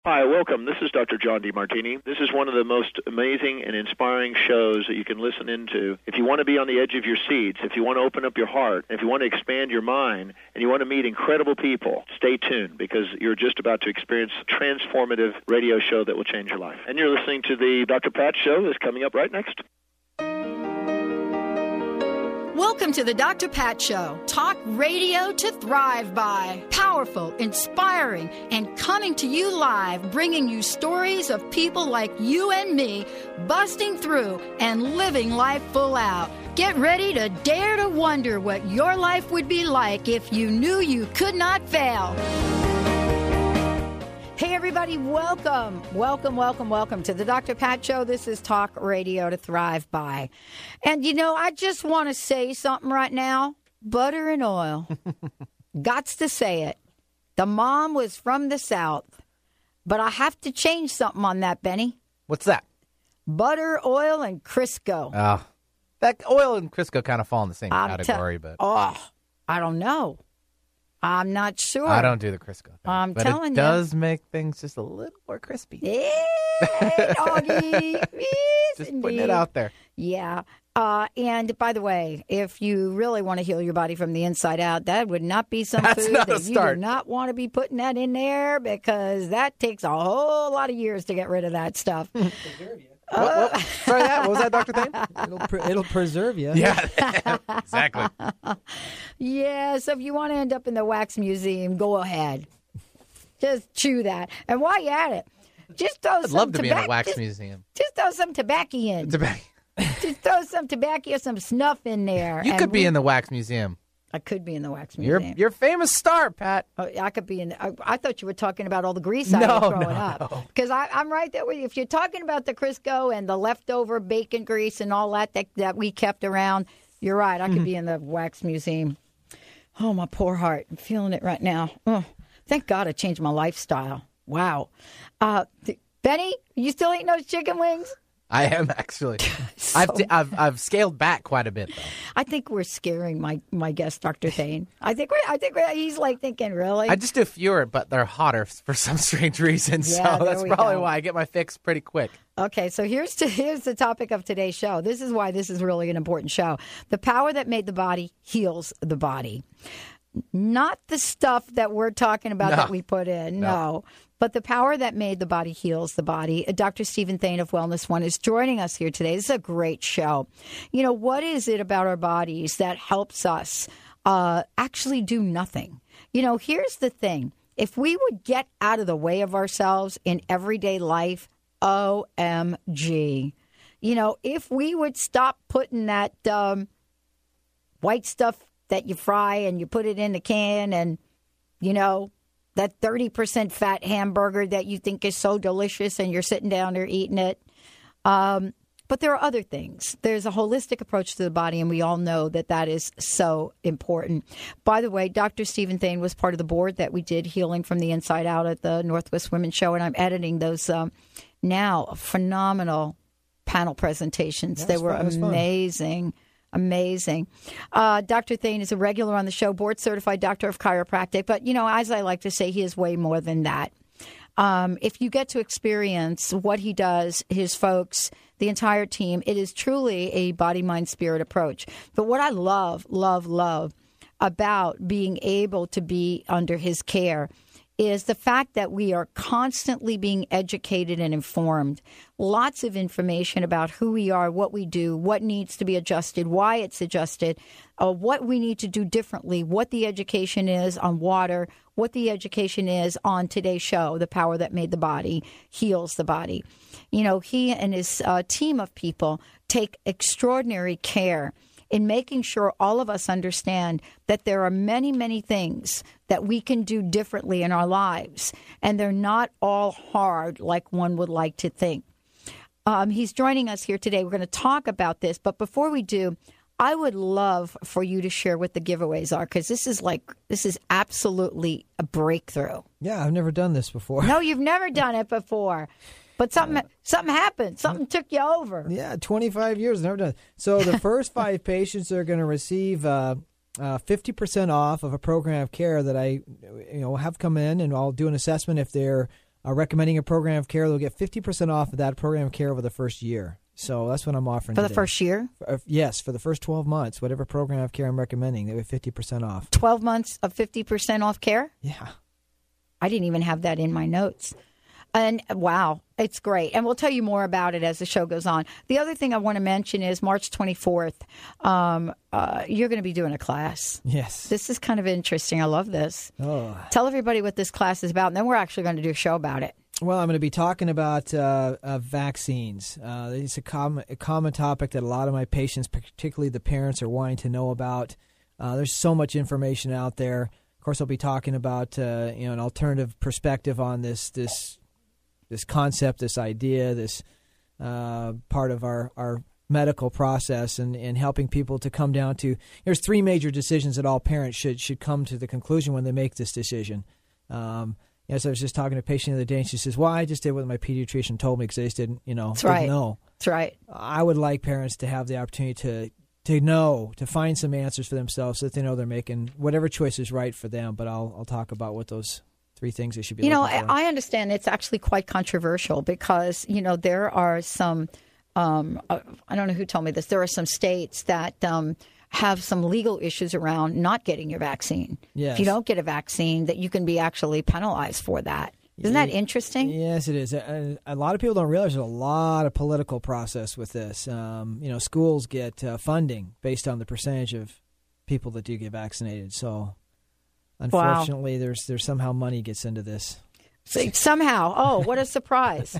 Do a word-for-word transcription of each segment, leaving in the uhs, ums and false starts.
Hi, welcome. This is Doctor John DeMartini. This is one of the most amazing and inspiring shows that you can listen into. If you want to be on the edge of your seats, if you want to open up your heart, if you want to expand your mind, and you want to meet incredible people, stay tuned because you're just about to experience a transformative radio show that will change your life. And you're listening to the Doctor Pat Show that's coming up right next. Welcome to the Doctor Pat Show. Talk radio to thrive by. Powerful, inspiring, and coming to you live, bringing you stories of people like you and me, busting through and living life full out. Get ready to dare to wonder what your life would be like if you knew you could not fail. Hey, everybody, welcome, welcome, welcome, welcome to the Doctor Pat Show. This is Talk Radio to Thrive By. And, you know, I just want to say something right now. Butter and oil. Gots to say it. The mom was from the South. But I have to change something on that, Benny. What's that? Butter, oil, and Crisco. Oh, that oil and Crisco kind of fall in the same I'm category, te- but Oh, I don't know. I'm not sure. I don't do the Crisco thing. I'm but telling it you. does make things just a little more crispy. Hey, doggy. Yes, Just indeed. putting it out there. Yeah. Uh, and by the way, if you really want to heal your body from the inside out, that would not be some That's food not a that you start. do not want to be putting that in there because that takes a whole lot of years to get rid of that stuff. What, what? Sorry, that. What was that, Doctor Thane? It'll, pre- it'll preserve you. Yeah, exactly. Yeah, so if you want to end up in the wax museum, go ahead. Just chew that. And while you're at it, just throw I'd some love to be in a tobac- wax just, museum. Just throw some tobacco in. Tobacco. Just throw some tobacco or some snuff in there. You and could be we- in the wax museum. I could be in the wax You're museum. you're a famous star, Pat. Oh, I could be in. I, I thought you were talking about all the grease I No, was throwing no, up. Because I'm right there with you. If you're talking about the Crisco and the leftover bacon grease and all that that, that we kept around, you're right. I could be in the wax museum. Oh, my poor heart. I'm feeling it right now. Oh, thank God I changed my lifestyle. Wow. Uh, th- Benny, you still eating those chicken wings? I am actually. So- I've, t- I've I've scaled back quite a bit though. I think we're scaring my, my guest, Doctor Thane. I think we're, I think we're, he's like thinking, really? I just do fewer, but they're hotter for some strange reason. Yeah, so there that's we probably go. why I get my fix pretty quick. Okay, so here's to, here's the topic of today's show. This is why this is really an important show. The power that made the body heals the body. Not the stuff that we're talking about No. that we put in, no. No. But the power that made the body heals the body. Uh, Doctor Stephen Thane of Wellness One is joining us here today. This is a great show. You know, what is it about our bodies that helps us uh, actually do nothing? You know, here's the thing. If we would get out of the way of ourselves in everyday life, O M G. You know, if we would stop putting that um, white stuff that you fry and you put it in the can and, you know, that thirty percent fat hamburger that you think is so delicious and you're sitting down there eating it. Um, but there are other things. There's a holistic approach to the body, and we all know that that is so important. By the way, Doctor Stephen Thane was part of the board that we did Healing from the Inside Out at the Northwest Women's Show, and I'm editing those um, now. Phenomenal panel presentations. Yeah, they it's were fun. It was fun. amazing. Amazing. Uh, Doctor Thane is a regular on the show, board-certified doctor of chiropractic. But, you know, as I like to say, he is way more than that. Um, if you get to experience what he does, his folks, the entire team, it is truly a body, mind, spirit approach. But what I love, love, love about being able to be under his care is the fact that we are constantly being educated and informed. Lots of information about who we are, what we do, what needs to be adjusted, why it's adjusted, uh, what we need to do differently, what the education is on water, what the education is on today's show, The Power That Made the Body Heals the Body. You know, he and his uh, team of people take extraordinary care in making sure all of us understand that there are many, many things that we can do differently in our lives, and they're not all hard like one would like to think. Um, he's joining us here today. We're going to talk about this, but before we do, I would love for you to share what the giveaways are, because this is like, this is absolutely a breakthrough. Yeah, I've never done this before. No, you've never done it before. But something something happened. Something took you over. Yeah, twenty-five years, never done it. So the first five patients are going to receive uh, uh, fifty percent off of a program of care that I you know, have come in, and I'll do an assessment if they're uh, recommending a program of care. They'll get fifty percent off of that program of care over the first year. So that's what I'm offering For today. the first year? For, uh, yes, for the first twelve months, whatever program of care I'm recommending, they get fifty percent off. twelve months of fifty percent off care? Yeah. I didn't even have that in my notes. And wow, it's great. And we'll tell you more about it as the show goes on. The other thing I want to mention is March twenty-fourth, um, uh, you're going to be doing a class. Yes. This is kind of interesting. I love this. Oh. Tell everybody what this class is about, and then we're actually going to do a show about it. Well, I'm going to be talking about uh, uh, vaccines. Uh, it's a common, a common topic that a lot of my patients, particularly the parents, are wanting to know about. Uh, there's so much information out there. Of course, I'll be talking about uh, you know an alternative perspective on this this this concept, this idea, this uh, part of our, our medical process, and, and helping people to come down to. There's three major decisions that all parents should should come to the conclusion when they make this decision. Um, As I was just talking to a patient the other day, and she says, well, I just did what my pediatrician told me because I just didn't, you know, That's didn't right. know. That's right. I would like parents to have the opportunity to to know, to find some answers for themselves so that they know they're making whatever choice is right for them. But I'll I'll talk about what those three things they should be You know, looking for. I understand it's actually quite controversial because, you know, there are some, um, uh, I don't know who told me this, there are some states that um, have some legal issues around not getting your vaccine. Yes. If you don't get a vaccine, that you can be actually penalized for that. Isn't that interesting? Yes, it is. A, a lot of people don't realize there's a lot of political process with this. Um, you know, schools get uh, funding based on the percentage of people that do get vaccinated. So, unfortunately, wow. there's there's somehow money gets into this. So, somehow. Oh, what a surprise.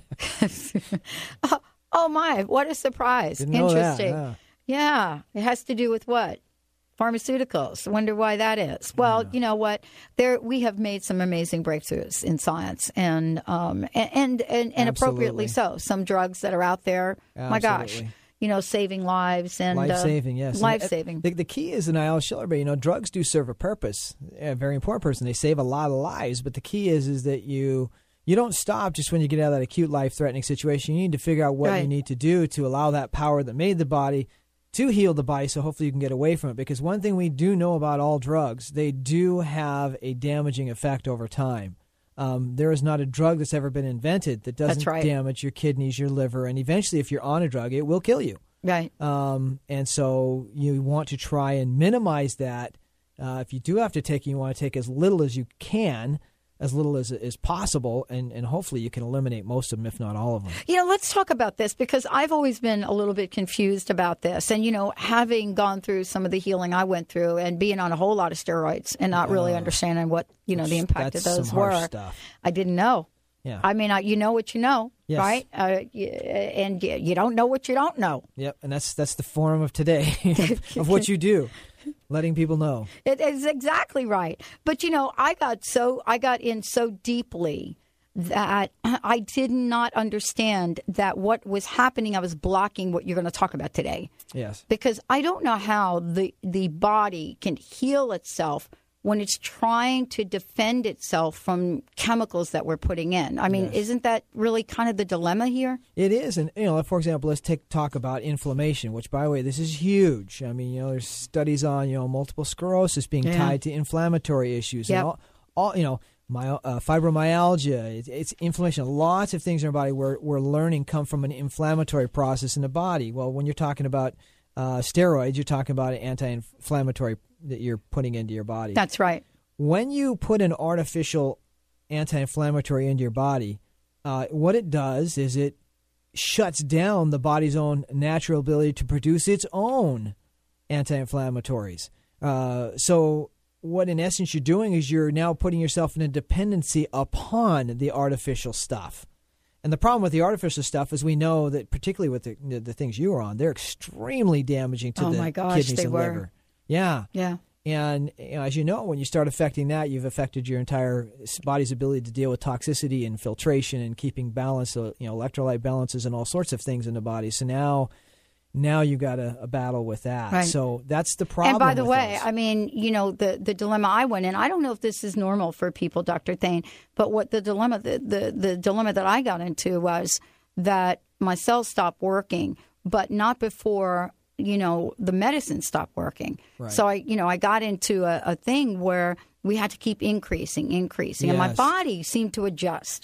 oh, oh, my, what a surprise. Didn't know Interesting. That, yeah. yeah, it has to do with what? Pharmaceuticals. Wonder why that is. Well, yeah. you know what? There we have made some amazing breakthroughs in science, and um, and and, and, and appropriately so. Some drugs that are out there, Absolutely. my gosh, you know, saving lives and life uh, saving. Yes, life and, saving. The, the key is, and I always share, but you know, drugs do serve a purpose, a very important purpose, and they save a lot of lives. But the key is, is that you. You don't stop just when you get out of that acute life-threatening situation. You need to figure out what right. you need to do to allow that power that made the body to heal the body, so hopefully you can get away from it. Because one thing we do know about all drugs, they do have a damaging effect over time. Um, there is not a drug that's ever been invented that doesn't right. damage your kidneys, your liver, and eventually if you're on a drug, it will kill you. Right. Um, and so you want to try and minimize that. Uh, if you do have to take it, you want to take as little as you can, as little as is possible, and, and hopefully you can eliminate most of them, if not all of them. You know, let's talk about this because I've always been a little bit confused about this. And, you know, having gone through some of the healing I went through and being on a whole lot of steroids and not really uh, understanding what, you know, the impact of those some were, harsh stuff. I didn't know. Yeah. I mean, I, you know what you know, yes. right? Uh, you, and you, you don't know what you don't know. Yep, and that's that's the forum of today, of what you do. Letting people know. It is exactly right. But, you know, I got so I got in so deeply that I did not understand that what was happening, I was blocking what you're going to talk about today. Yes. Because I don't know how the, the body can heal itself when it's trying to defend itself from chemicals that we're putting in. I mean, yes. isn't that really kind of the dilemma here? It is. And, you know, for example, let's take talk about inflammation, which, by the way, this is huge. I mean, you know, there's studies on, you know, multiple sclerosis being yeah. tied to inflammatory issues. Yep. And all, all, you know, my, uh, fibromyalgia, it's, it's inflammation. Lots of things in our body we're, we're learning come from an inflammatory process in the body. Well, when you're talking about uh, steroids, you're talking about an anti-inflammatory that you're putting into your body. That's right. When you put an artificial anti-inflammatory into your body, uh, what it does is it shuts down the body's own natural ability to produce its own anti-inflammatories. Uh, so what, in essence, you're doing is you're now putting yourself in a dependency upon the artificial stuff. And the problem with the artificial stuff is we know that, particularly with the, the, the things you were on, they're extremely damaging to oh the my gosh, kidneys they and were. liver. Yeah. Yeah. And you know, as you know, when you start affecting that, you've affected your entire body's ability to deal with toxicity and filtration and keeping balance, you know, electrolyte balances and all sorts of things in the body. So now, now you've got a, a battle with that. Right. So that's the problem. And by the with way, those. I mean, you know, the, the dilemma I went in, I don't know if this is normal for people, Doctor Thane, but what the dilemma, the, the, the dilemma that I got into was that my cells stopped working, but not before you know, the medicine stopped working. Right. So I, you know, I got into a, a thing where we had to keep increasing, increasing, yes. and my body seemed to adjust. Yes.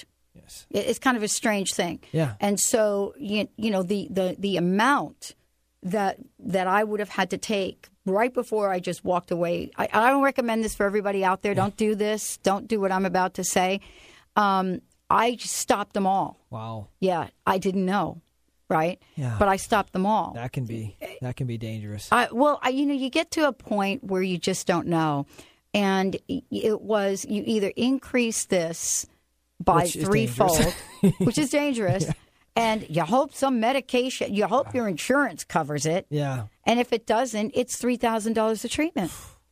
goodness. It's kind of a strange thing. Yeah. And so, you, you know, the, the, the amount that that I would have had to take right before I just walked away. I, I don't recommend this for everybody out there. Don't do this. Don't do what I'm about to say. Um, I just stopped them all. Wow. Yeah, I didn't know, right? Yeah. But I stopped them all. That can be that can be dangerous. I, well, I, you know, you get to a point where you just don't know. And it was, you either increase this by Which is threefold, which is dangerous, Yeah. and you hope some medication, you hope your insurance covers it. Yeah. And if it doesn't, it's three thousand dollars of treatment.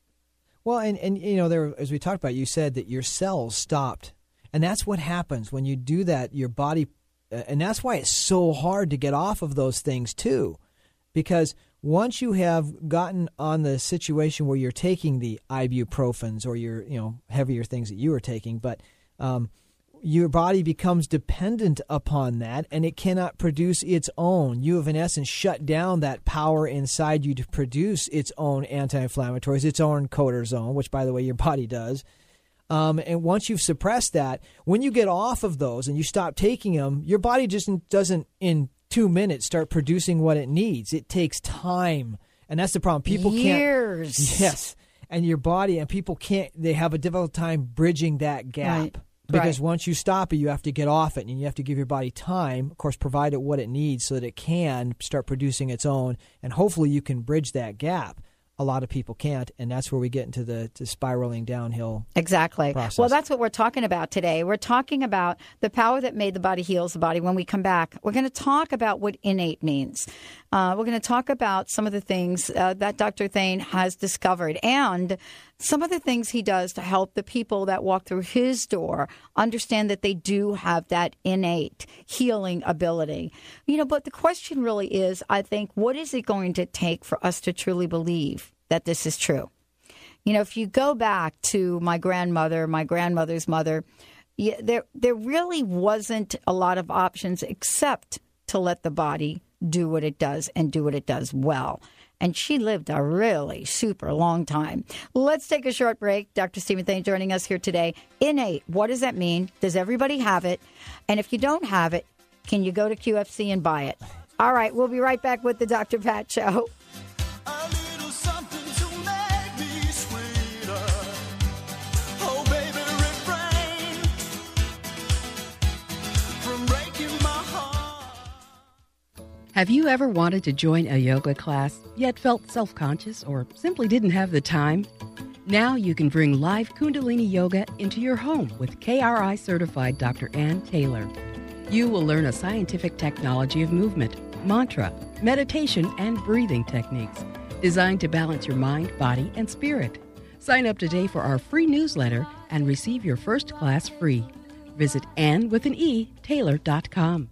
Well, and, and you know, there as we talked about, you said that your cells stopped. And that's what happens when you do that, your body, uh, and that's why it's so hard to get off of those things too. Because once you have gotten on the situation where you're taking the ibuprofens or your, you know, heavier things that you were taking, but um, your body becomes dependent upon that and it cannot produce its own. You have, in essence, shut down that power inside you to produce its own anti-inflammatories, its own cortisone, which, by the way, your body does. Um, and once you've suppressed that, when you get off of those and you stop taking them, your body just doesn't, in two minutes, start producing what it needs. It takes time. And that's the problem. People Years. can't. Yes. And your body and people can't, they have a difficult time bridging that gap. Right. Because Right. once you stop it, you have to get off it and you have to give your body time, of course, provide it what it needs so that it can start producing its own. And hopefully you can bridge that gap. A lot of people can't, and that's where we get into the to spiraling downhill. Exactly. Process. Well, that's what we're talking about today. We're talking about the power that made the body heals the body. When we come back, we're going to talk about what innate means. Uh, we're going to talk about some of the things uh, that Doctor Thane has discovered and some of the things he does to help the people that walk through his door understand that they do have that innate healing ability. You know, but the question really is, I think, what is it going to take for us to truly believe that this is true? You know, if you go back to my grandmother, my grandmother's mother, yeah, there there really wasn't a lot of options except to let the body do what it does and do what it does well. And she lived a really super long time. Let's take a short break. Doctor Stephen Thane joining us here today. Innate, what does that mean? Does everybody have it? And if you don't have it, can you go to Q F C and buy it? All right, we'll be right back with the Doctor Pat Show. A little something to make me sweeter. Oh, baby, refrain from breaking my heart. Have you ever wanted to join a yoga class, yet felt self-conscious or simply didn't have the time? Now you can bring live Kundalini Yoga into your home with K R I certified Doctor Ann Taylor. You will learn a scientific technology of movement, mantra, meditation, and breathing techniques designed to balance your mind, body, and spirit. Sign up today for our free newsletter and receive your first class free. Visit Ann with an E, Taylor dot com.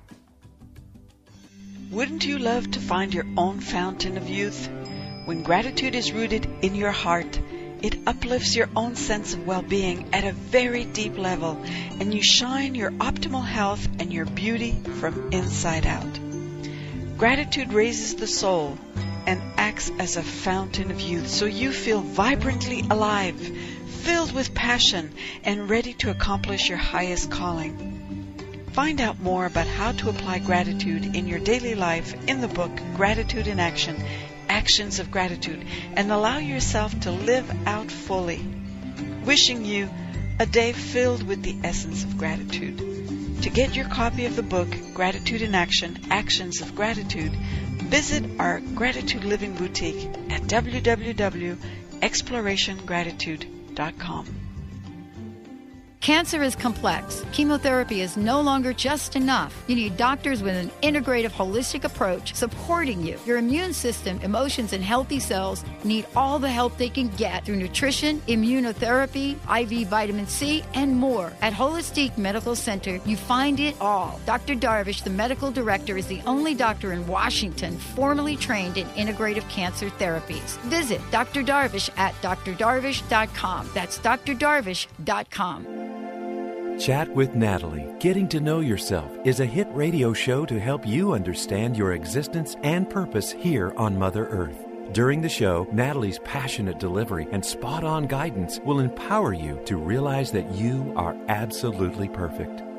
Wouldn't you love to find your own fountain of youth? When gratitude is rooted in your heart, it uplifts your own sense of well-being at a very deep level, and you shine your optimal health and your beauty from inside out. Gratitude raises the soul and acts as a fountain of youth, so you feel vibrantly alive, filled with passion, and ready to accomplish your highest calling. Find out more about how to apply gratitude in your daily life in the book Gratitude in Action, Actions of Gratitude, and allow yourself to live out fully. Wishing you a day filled with the essence of gratitude. To get your copy of the book Gratitude in Action, Actions of Gratitude, visit our Gratitude Living Boutique at w w w dot exploration gratitude dot com. Cancer is complex. Chemotherapy is no longer just enough. You need doctors with an integrative, holistic approach supporting you. Your immune system, emotions, and healthy cells need all the help they can get through nutrition, immunotherapy, I V vitamin C, and more. At Holistic Medical Center, you find it all. Doctor Darvish, the medical director, is the only doctor in Washington formally trained in integrative cancer therapies. Visit Doctor Darvish at d r darvish dot com. That's d r darvish dot com. Chat with Natalie. Getting to Know Yourself is a hit radio show to help you understand your existence and purpose here on Mother Earth. During the show, Natalie's passionate delivery and spot-on guidance will empower you to realize that you are absolutely perfect.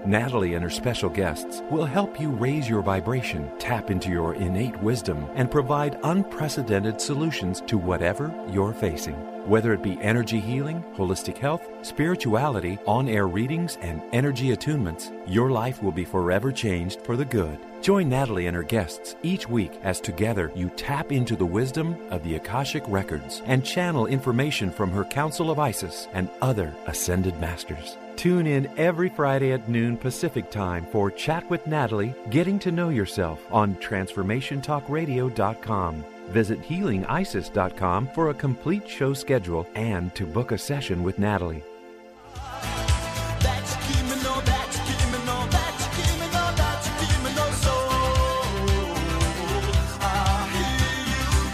Natalie and her special guests will help you raise your vibration, tap into your innate wisdom, and provide unprecedented solutions to whatever you're facing. Whether it be energy healing, holistic health, spirituality, on-air readings, and energy attunements, your life will be forever changed for the good. Join Natalie and her guests each week as together you tap into the wisdom of the Akashic Records and channel information from her Council of Isis and other ascended masters. Tune in every Friday at noon Pacific Time for Chat with Natalie, Getting to Know Yourself on transformation talk radio dot com. Visit healing isis dot com for a complete show schedule and to book a session with Natalie. That's criminal, that's criminal, that's criminal, that's criminal soul. I hear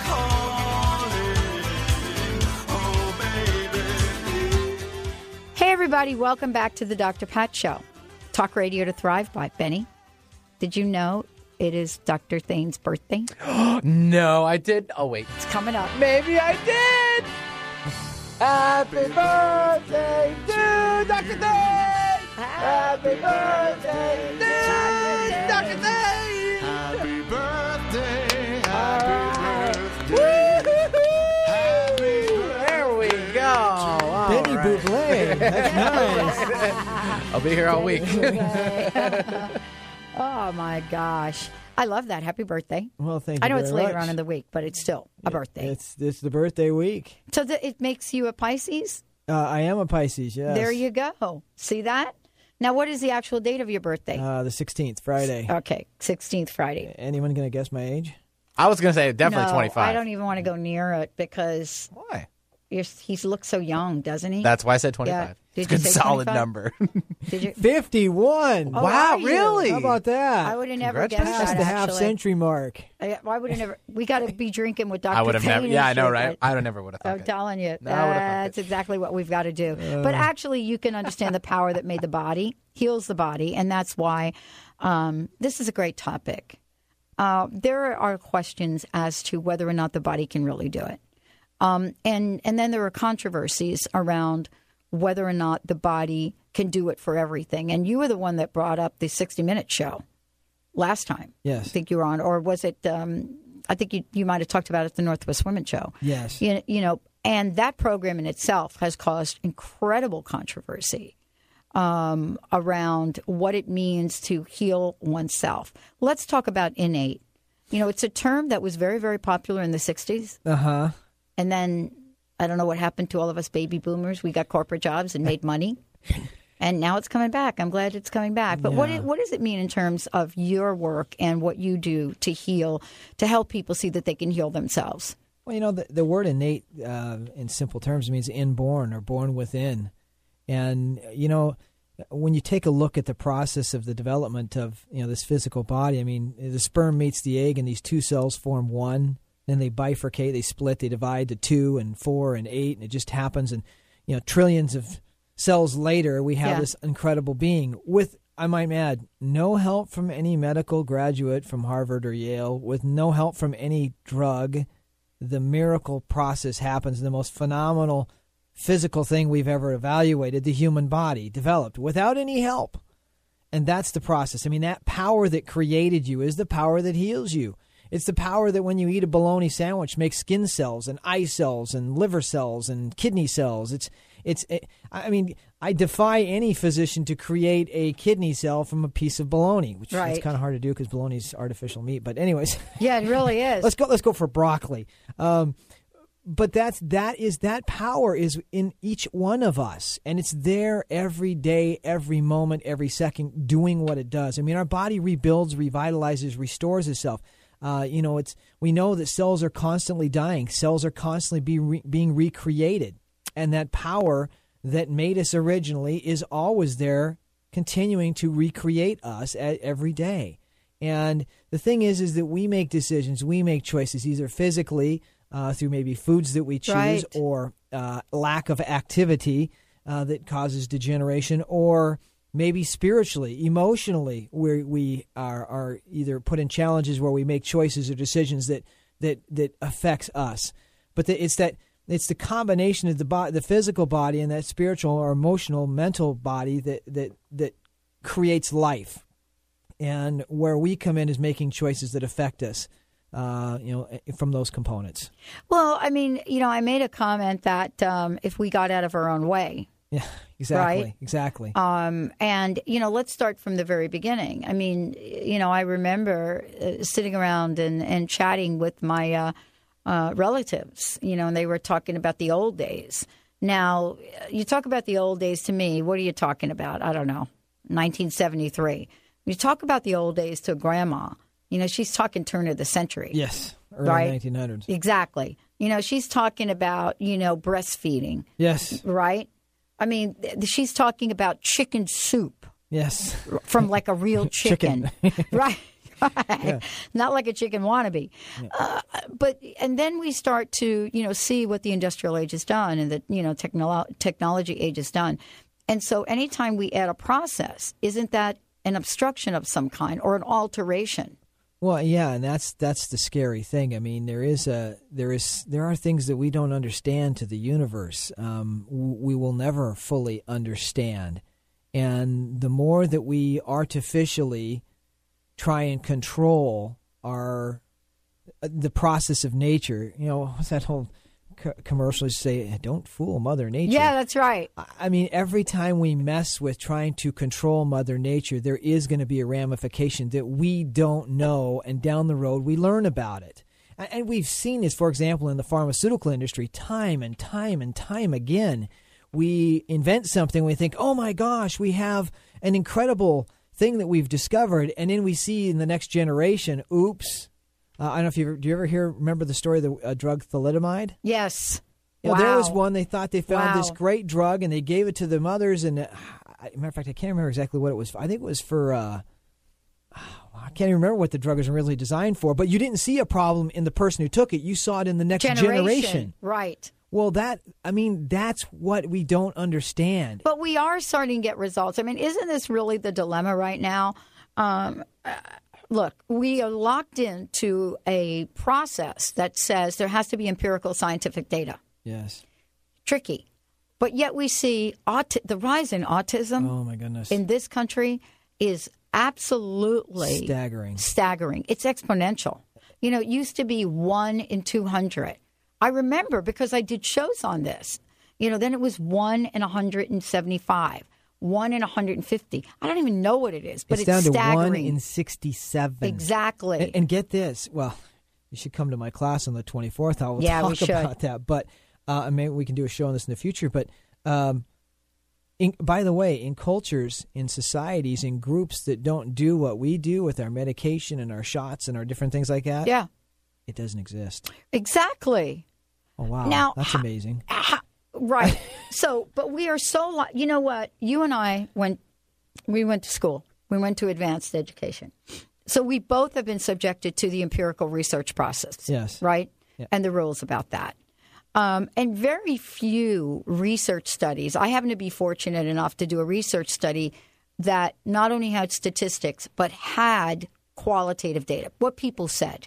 you calling, oh baby. Hey, everybody, welcome back to the Doctor Pat Show. Talk radio to thrive by. Benny, did you know it is Doctor Thane's birthday? No, I did. Oh, wait. It's coming up. Maybe I did. Happy birthday to Doctor Thane. Happy birthday to Doctor Thane. Happy birthday, happy birthday, happy There we go. All Benny right. Buble. That's nice. I'll be here all week. Oh, my gosh. I love that. Happy birthday. Well, thank you I know very it's later much. on in the week, but it's still a birthday. It's it's the birthday week. So th- it makes you a Pisces? Uh, I am a Pisces, yes. There you go. See that? Now, what is the actual date of your birthday? Uh, the sixteenth, Friday. Okay, sixteenth Friday. Anyone going to guess my age? I was going to say definitely no, twenty-five. I don't even want to go near it because Why? you're, he looks so young, doesn't he? That's why I said twenty-five. Yeah. Did It's a you good say solid twenty-five? number. Did you? fifty-one. Oh, Wow, are you? really? How about that? I would have never guessed Congratulations. that. Past the half actually. century mark. I, I would have never. We got to be drinking with Doctor I would have never. Thane Yeah, I and know, shit, right? but- I would never would have thought I'm it. telling you, No, I would've thought that's it. exactly what we've got to do. but actually, you can understand the power that made the body, heals the body, and that's why um, this is a great topic. Uh, there are questions as to whether or not the body can really do it, um, and and then there are controversies around whether or not the body can do it for everything. And you were the one that brought up the sixty minute show last time. Yes. I think you were on, or was it? Um, I think you you might have talked about it at the Northwest Women Show. Yes. You, you know, and that program in itself has caused incredible controversy um, around what it means to heal oneself. Let's talk about innate. You know, it's a term that was very, very popular in the sixties. Uh-huh. And then I don't know what happened to all of us baby boomers. We got corporate jobs and made money. And now it's coming back. I'm glad it's coming back. But what Yeah. it, what does it mean in terms of your work and what you do to heal, to help people see that they can heal themselves? Well, you know, the, the word innate, uh, in simple terms, means inborn or born within. And, you know, when you take a look at the process of the development of, you know, this physical body, I mean, the sperm meets the egg and these two cells form one. Then they bifurcate, they split, they divide to two and four and eight, and it just happens. And, you know, trillions of cells later, we have Yeah. this incredible being with, I might add, no help from any medical graduate from Harvard or Yale, with no help from any drug. The miracle process happens. The most phenomenal physical thing we've ever evaluated, the human body, developed without any help. And that's the process. I mean, that power that created you is the power that heals you. It's the power that when you eat a bologna sandwich makes skin cells and eye cells and liver cells and kidney cells. It's, it's. It, I mean, I defy any physician to create a kidney cell from a piece of bologna, which Right. is kind of hard to do because bologna is artificial meat. But anyways, Yeah, it really is. let's go. Let's go for broccoli. Um, but that's that is that power is in each one of us, and it's there every day, every moment, every second, doing what it does. I mean, our body rebuilds, revitalizes, restores itself. Uh, you know, it's we know that cells are constantly dying. Cells are constantly be re- being recreated, and that power that made us originally is always there, continuing to recreate us at, every day. And the thing is, is that we make decisions, we make choices, either physically uh, through maybe foods that we choose, Right. or uh, lack of activity uh, that causes degeneration, or maybe spiritually, emotionally, where we are, are either put in challenges where we make choices or decisions that that that affects us. But the, it's that it's the combination of the body, the physical body, and that spiritual or emotional, mental body that that that creates life, and where we come in is making choices that affect us, uh, you know, from those components. Well, I mean, you know, I made a comment that um, if we got out of our own way. Yeah, exactly, right? exactly. Um, and, you know, let's start from the very beginning. I mean, you know, I remember uh, sitting around and, and chatting with my uh, uh, relatives, you know, and they were talking about the old days. Now, you talk about the old days to me, what are you talking about? I don't know, nineteen seventy-three. You talk about the old days to grandma, you know, she's talking turn of the century. Yes, early right? nineteen hundreds. Exactly. You know, she's talking about, you know, breastfeeding. Yes. Right? I mean, th- she's talking about chicken soup. Yes. From like a real chicken. Chicken. Right. Right. Yeah. Not like a chicken wannabe. Yeah. Uh, but, and then we start to, you know, see what the industrial age has done and the, you know, technolo- technology age has done. And so anytime we add a process, isn't that an obstruction of some kind or an alteration? Well, yeah, and that's that's the scary thing. I mean, there is a there is there are things that we don't understand to the universe. Um, we will never fully understand, and the more that we artificially try and control our the process of nature, you know, what's that whole co- commercial you say? Don't fool Mother Nature. Yeah, that's right. I mean, every time we mess with trying to control Mother Nature, there is going to be a ramification that we don't know, and down the road we learn about it. And we've seen this, for example, in the pharmaceutical industry time and time and time again. We invent something, we think, oh my gosh, we have an incredible thing that we've discovered, and then we see in the next generation, oops. Uh, I don't know if you do you ever hear, remember the story of the uh, drug thalidomide? Yes. You know, wow. There was one, they thought they found wow. this great drug, and they gave it to the mothers. And uh, matter of fact, I can't remember exactly what it was for. I think it was for, uh, I can't even remember what the drug was originally designed for. But you didn't see a problem in the person who took it. You saw it in the next generation. generation. Right. Well, that, I mean, that's what we don't understand. But we are starting to get results. I mean, isn't this really the dilemma right now? Um, uh, look, we are locked into a process that says there has to be empirical scientific data. Yes. Tricky. But yet we see aut- the rise in autism Oh, my goodness. in this country is absolutely Staggering. Staggering. It's exponential. You know, it used to be one in two hundred. I remember because I did shows on this. You know, then it was one in one hundred seventy-five, one in one hundred fifty. I don't even know what it is, but it's, it's, down to staggering. one in sixty-seven. Exactly. And, and get this. Well, you should come to my class on the twenty-fourth. I will Yeah, we talk should. about that. But uh, maybe we can do a show on this in the future. But um, in, by the way, in cultures, in societies, in groups that don't do what we do with our medication and our shots and our different things like that, yeah, it doesn't exist. Exactly. Oh, wow. Now, That's ha- amazing. ha- right. So, but we are so, li- you know what? You and I went, we went to school. We went to advanced education. So we both have been subjected to the empirical research process. Yes. Right? Yeah. And the rules about that. Um, and very few research studies. I happen to be fortunate enough to do a research study that not only had statistics, but had qualitative data, what people said.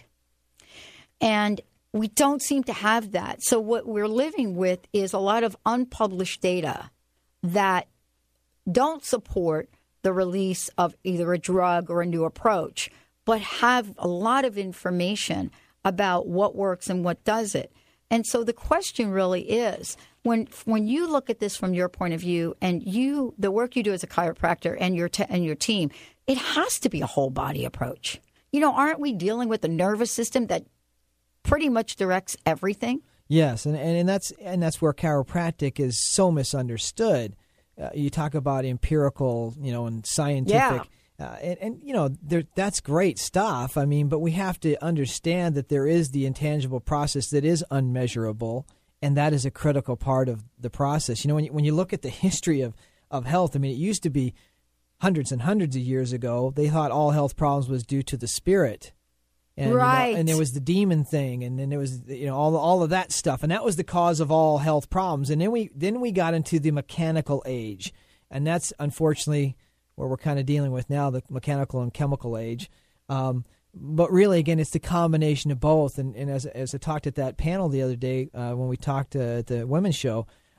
And we don't seem to have that. So what we're living with is a lot of unpublished data that don't support the release of either a drug or a new approach, but have a lot of information about what works and what doesn't. And so the question really is, when when you look at this from your point of view, and you the work you do as a chiropractor and your te- and your team, it has to be a whole body approach. You know, aren't we dealing with a nervous system that pretty much directs everything? Yes, and, and, and that's and that's where chiropractic is so misunderstood. Uh, you talk about empirical, you know, and scientific, Yeah. uh, and, and you know, there, that's great stuff. I mean, but we have to understand that there is the intangible process that is unmeasurable, and that is a critical part of the process. You know, when you, when you look at the history of, of health, I mean, it used to be hundreds and hundreds of years ago, they thought all health problems was due to the spirit. And, right. You know, and there was the demon thing, and then there was, you know, all all of that stuff, and that was the cause of all health problems. And then we then we got into the mechanical age, and that's unfortunately where we're kind of dealing with now, the mechanical and chemical age. Um, but really, again, it's the combination of both. And, and as as I talked at that panel the other day uh, when we talked uh, at the women's show,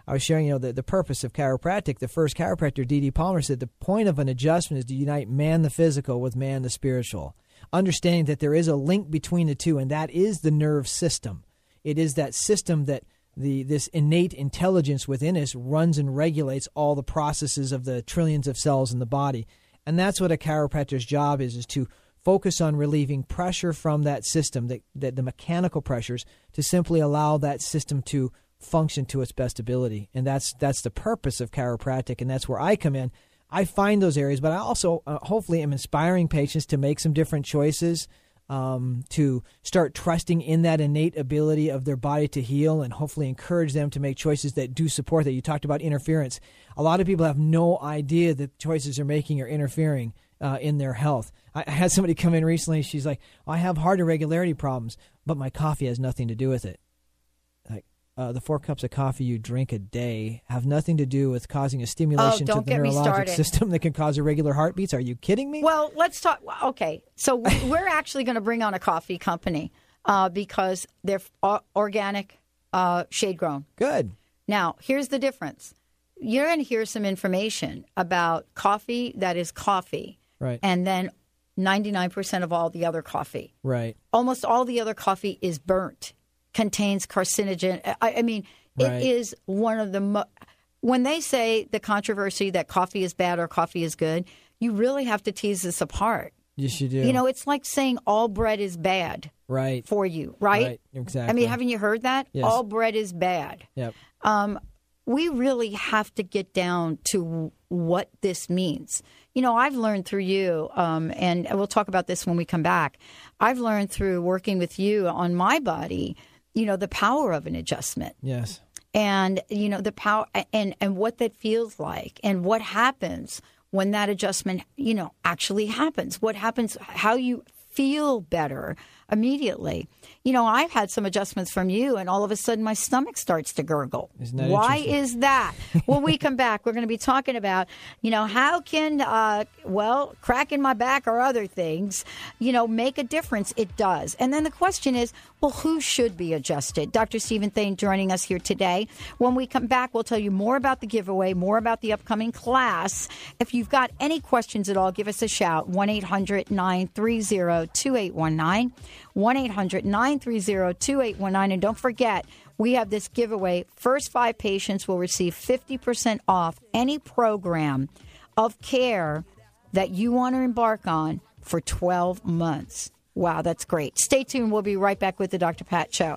I was sharing, you know, the, the purpose of chiropractic. The first chiropractor, D D. Palmer, said the point of an adjustment is to unite man the physical with man the spiritual, understanding that there is a link between the two, and that is the nerve system. It is that system that the this innate intelligence within us runs and regulates all the processes of the trillions of cells in the body. And that's what a chiropractor's job is, is to focus on relieving pressure from that system, that, that the mechanical pressures, to simply allow that system to function to its best ability. And that's that's the purpose of chiropractic, and that's where I come in. I find those areas, but I also uh, hopefully am inspiring patients to make some different choices, um, to start trusting in that innate ability of their body to heal, and hopefully encourage them to make choices that do support that. You talked about interference. A lot of people have no idea that choices they're making are interfering uh, in their health. I, I had somebody come in recently. She's like, I have heart irregularity problems, but my coffee has nothing to do with it. Like, Uh, the four cups of coffee you drink a day have nothing to do with causing a stimulation Oh, to don't the get me neurologic started. system that can cause irregular heartbeats. Are you kidding me? Well, let's talk. Okay, so we- we're actually going to bring on a coffee company uh, because they're o- organic, uh, shade grown. Good. Now, here's the difference. You're going to hear some information about coffee that is coffee, Right. and then ninety-nine percent of all the other coffee. Right. Almost all the other coffee is burnt, contains carcinogen. I, I mean, it Right. is one of the mo- when they say the controversy that coffee is bad or coffee is good, you really have to tease this apart. Yes, you do. You know, it's like saying all bread is bad right. for you, right? Right. Exactly. I mean, haven't you heard that? Yes. All bread is bad. Yep. Um, we really have to get down to what this means. You know, I've learned through you, um, and we'll talk about this when we come back. I've learned through working with you on my body, you know, the power of an adjustment. Yes. And, you know, the power and, and what that feels like and what happens when that adjustment, you know, actually happens. What happens, how you feel better immediately. You know, I've had some adjustments from you, and all of a sudden my stomach starts to gurgle. Isn't that Why interesting? is that? When we come back, we're going to be talking about, you know, how can, uh, well, cracking my back or other things, you know, make a difference? It does. And then the question is, well, who should be adjusted? Doctor Stephen Thane joining us here today. When we come back, we'll tell you more about the giveaway, more about the upcoming class. If you've got any questions at all, give us a shout. one eight hundred nine three zero two eight one nine. one eight hundred nine three zero two eight one nine. And don't forget, we have this giveaway. First five patients will receive fifty percent off any program of care that you want to embark on for twelve months. Wow, that's great. Stay tuned. We'll be right back with the Doctor Pat Show.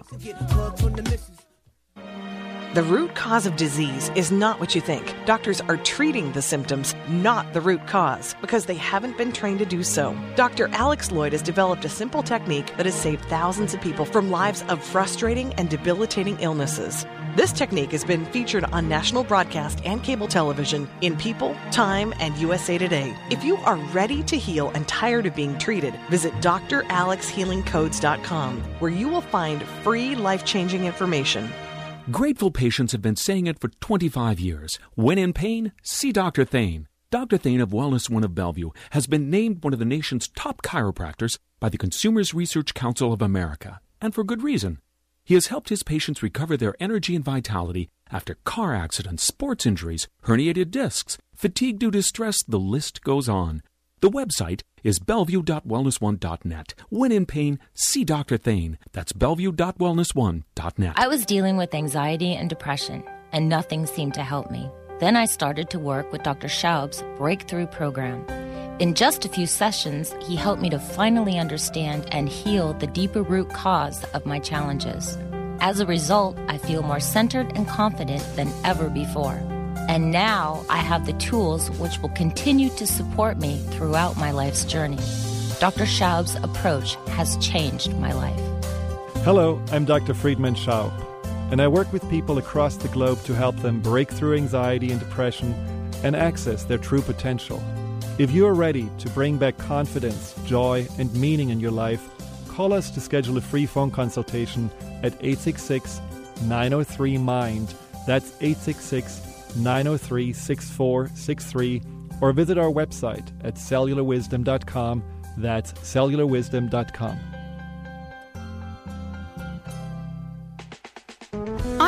The root cause of disease is not what you think. Doctors are treating the symptoms, not the root cause, because they haven't been trained to do so. Doctor Alex Lloyd has developed a simple technique that has saved thousands of people from lives of frustrating and debilitating illnesses. This technique has been featured on national broadcast and cable television in People, Time, and U S A Today. If you are ready to heal and tired of being treated, visit D R alex healing codes dot com, where you will find free life-changing information. Grateful patients have been saying it for twenty-five years. When in pain, see Doctor Thane. Doctor Thane of Wellness One of Bellevue has been named one of the nation's top chiropractors by the Consumers Research Council of America, and for good reason. He has helped his patients recover their energy and vitality after car accidents, sports injuries, herniated discs, fatigue due to stress, the list goes on. The website is bellevue dot wellness one dot net. When in pain, see Doctor Thane. That's bellevue dot wellness one dot net. I was dealing with anxiety and depression, and nothing seemed to help me. Then I started to work with Doctor Schaub's Breakthrough Program. In just a few sessions, he helped me to finally understand and heal the deeper root cause of my challenges. As a result, I feel more centered and confident than ever before. And now I have the tools which will continue to support me throughout my life's journey. Doctor Schaub's approach has changed my life. Hello, I'm Doctor Friedman Schaub, and I work with people across the globe to help them break through anxiety and depression and access their true potential. If you are ready to bring back confidence, joy, and meaning in your life, call us to schedule a free phone consultation at eight six six, nine oh three, MIND. That's eight six six, nine oh three, six four six three, or visit our website at cellular wisdom dot com. That's cellular wisdom dot com. I'm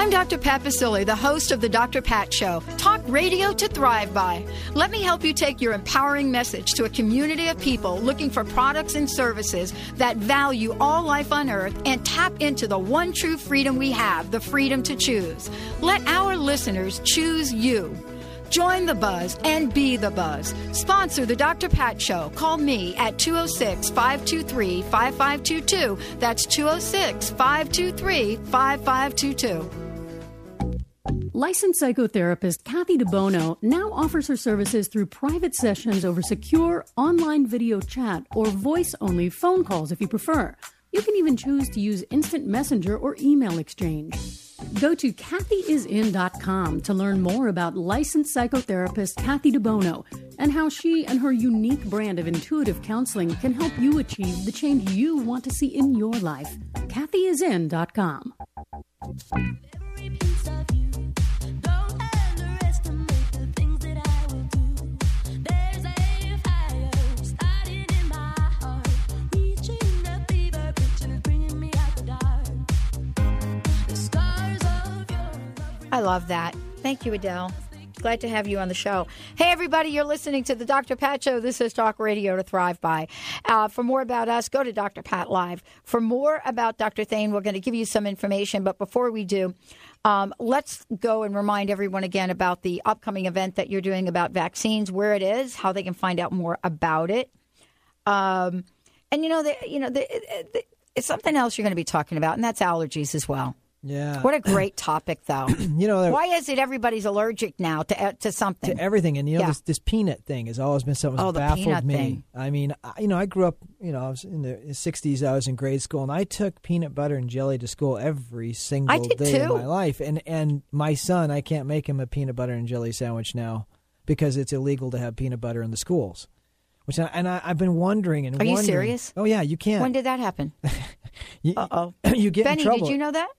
I'm Doctor Pat Basile, the host of the Doctor Pat Show, talk radio to thrive by. Let me help you take your empowering message to a community of people looking for products and services that value all life on earth and tap into the one true freedom we have, the freedom to choose. Let our listeners choose you. Join the buzz and be the buzz. Sponsor the Doctor Pat Show. Call me at two oh six, five two three, five five two two. That's two oh six, five two three, five five two two. Licensed psychotherapist Kathy DeBono now offers her services through private sessions over secure online video chat or voice-only phone calls if you prefer. You can even choose to use instant messenger or email exchange. Go to Kathy Is In dot com to learn more about licensed psychotherapist Kathy DeBono and how she and her unique brand of intuitive counseling can help you achieve the change you want to see in your life. Kathy Is In dot com. I love that. Thank you, Adele. Glad to have you on the show. Hey, everybody, you're listening to the Doctor Pat Show. This is Talk Radio to Thrive By. Uh, for more about us, go to Doctor Pat Live. For more about Doctor Thane, we're going to give you some information. But before we do, um, let's go and remind everyone again about the upcoming event that you're doing about vaccines, where it is, how they can find out more about it. Um, and, you know, the, you know the, the, it's something else you're going to be talking about, and that's allergies as well. Yeah. What a great topic, though. You know, why is it everybody's allergic now to to something? To everything. And, you know, Yeah. this, this peanut thing has always been something Oh, that's the baffled peanut me. thing. I mean, I, you know, I grew up, you know, I was in the sixties. I was in grade school, and I took peanut butter and jelly to school every single I did day too. of my life. And, and my son, I can't make him a peanut butter and jelly sandwich now because it's illegal to have peanut butter in the schools. Which I, and I, I've been wondering and Are you wondering. serious? Oh, yeah, you can't. When did that happen? you, Uh-oh. you get Benny, in trouble. did you know that?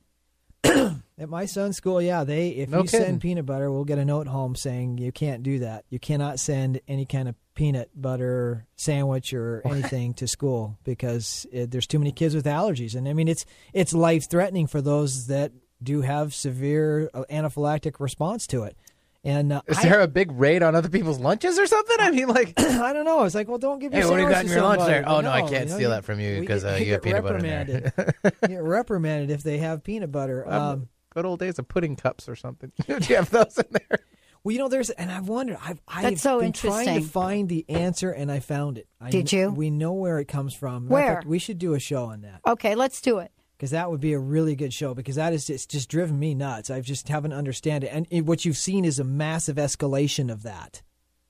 At my son's school, yeah, they if No you kidding. send peanut butter, we'll get a note home saying you can't do that. You cannot send any kind of peanut butter sandwich or anything to school because it, there's too many kids with allergies. And I mean, it's it's life threatening for those that do have severe uh, anaphylactic response to it. And uh, Is I, there a big raid on other people's lunches or something? I mean, like, I don't know. It's like, well, don't give your hey, what do you sandwich got in to your lunch somebody. there? Oh, no, I you can't know, steal that from you we because get- uh, you you have get peanut butter in there. reprimanded. You get reprimanded if they have peanut butter. Um, Um, good old days of pudding cups or something. Do you have those in there? Well, you know, there's, and I've wondered, I've, I've That's so been trying interesting. to find the answer, and I found it. I Did kn- you? We know where it comes from. Matter of Where? fact, we should do a show on that Okay, let's do it. because that would be a really good show because that is it's just driven me nuts. I just haven't understand it, and it, what you've seen is a massive escalation of that.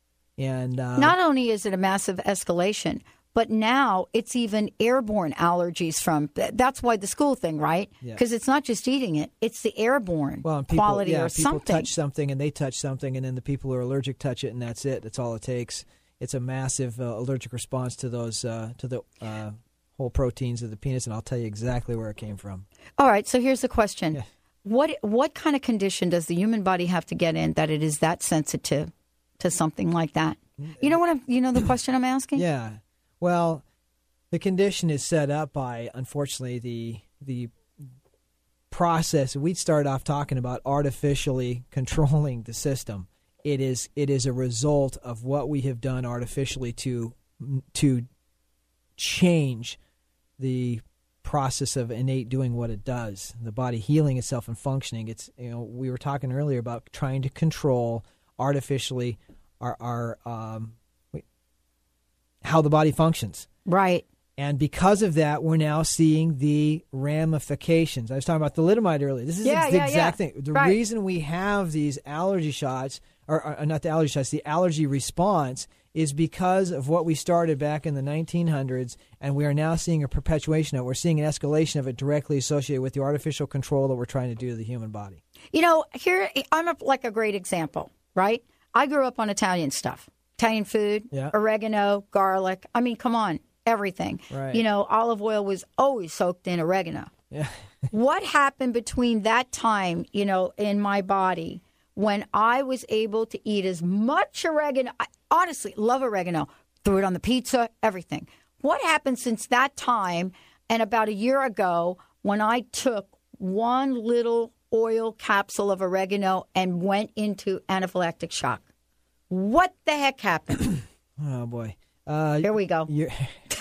And uh, Not only is it a massive escalation, but now it's even airborne allergies from. That's why the school thing, right? Yeah. Because it's not just eating it; it's the airborne well, and people, quality yeah, or people something. touch something, and they touch something, and then the people who are allergic touch it, and that's it. That's all it takes. It's a massive uh, allergic response to those uh, to the uh, whole proteins of the peanuts, and I'll tell you exactly where it came from. All right, so here's the question: Yeah. What what kind of condition does the human body have to get in that it is that sensitive to something like that? You know what? I'm, you know the question I'm asking? Yeah. Well, the condition is set up by, unfortunately, the the process. We started off talking about artificially controlling the system. It is it is a result of what we have done artificially to to change the process of innate doing what it does, the body healing itself and functioning. It's you know we were talking earlier about trying to control artificially our our um, how the body functions. Right. And because of that, we're now seeing the ramifications. I was talking about thalidomide earlier. This is Yeah, ex- the yeah, exact yeah. thing. The Right. reason we have these allergy shots, or, or not the allergy shots, the allergy response, is because of what we started back in the nineteen hundreds, and we are now seeing a perpetuation of it. We're seeing an escalation of it directly associated with the artificial control that we're trying to do to the human body. You know, here I'm a, like a great example, right? I grew up on Italian stuff, Italian food, Yeah. oregano, garlic. I mean, come on, everything. Right. You know, olive oil was always soaked in oregano. Yeah. What happened between that time, you know, in my body when I was able to eat as much oregano? I honestly love oregano. Threw it on the pizza, everything. What happened since that time and about a year ago when I took one little oil capsule of oregano and went into anaphylactic shock. What the heck happened? Oh, boy. Uh, Here we go. Your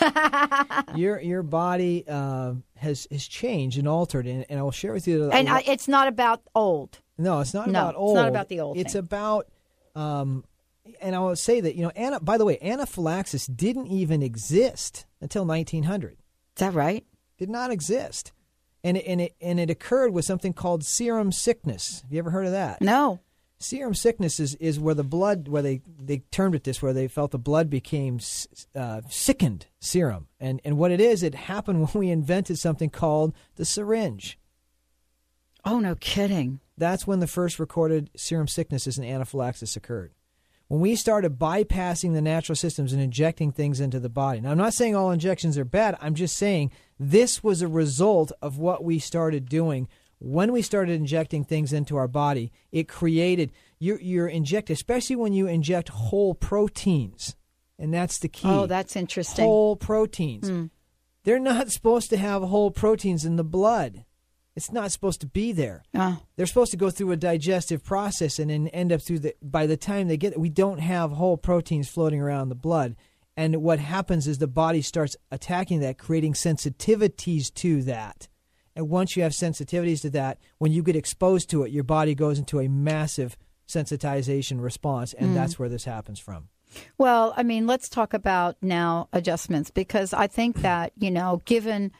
your, your body uh, has has changed and altered, and, and I will share with you. That and I, it's not about old. No, it's not no, about old. It's not about the old. It's thing. about, um, and I will say that, you know, ana, by the way, anaphylaxis didn't even exist until nineteen hundred. Is that right? Did not exist. And it, and it and it occurred with something called serum sickness. Have you ever heard of that? No. Serum sickness is, is where the blood, where they, they termed it this, where they felt the blood became uh, sickened serum. And and what it is, it happened when we invented something called the syringe. Oh, no kidding. That's when the first recorded serum sicknesses and anaphylaxis occurred. When we started bypassing the natural systems and injecting things into the body. Now, I'm not saying all injections are bad. I'm just saying this was a result of what we started doing. When we started injecting things into our body, it created, you're, you're inject, especially when you inject whole proteins, and that's the key. Oh, that's interesting. Whole proteins. Mm. They're not supposed to have whole proteins in the blood. It's not supposed to be there. Oh. They're supposed to go through a digestive process and then end up through the, by the time they get, we don't have whole proteins floating around in the blood. And what happens is the body starts attacking that, creating sensitivities to that. And once you have sensitivities to that, when you get exposed to it, your body goes into a massive sensitization response, and Mm. that's where this happens from. Well, I mean, let's talk about now adjustments, because I think that, you know, given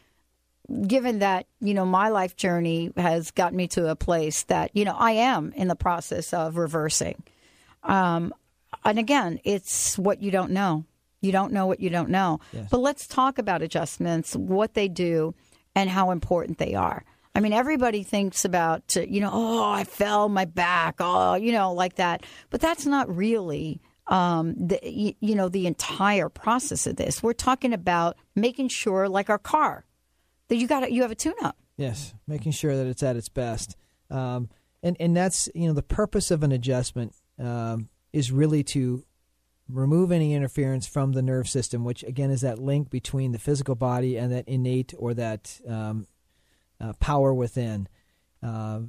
given that, you know, my life journey has gotten me to a place that, you know, I am in the process of reversing. Um, and again, it's what you don't know. You don't know what you don't know. Yes. But let's talk about adjustments, what they do, and how important they are. I mean, everybody thinks about, you know, oh, I fell my back, oh, you know, like that. But that's not really, um, the, you, you know, the entire process of this. We're talking about making sure, like our car, that you got you have a tune-up. Yes, making sure that it's at its best. Um, and, and that's, you know, the purpose of an adjustment um, is really to remove any interference from the nerve system, which, again, is that link between the physical body and that innate or that um, uh, power within. Uh,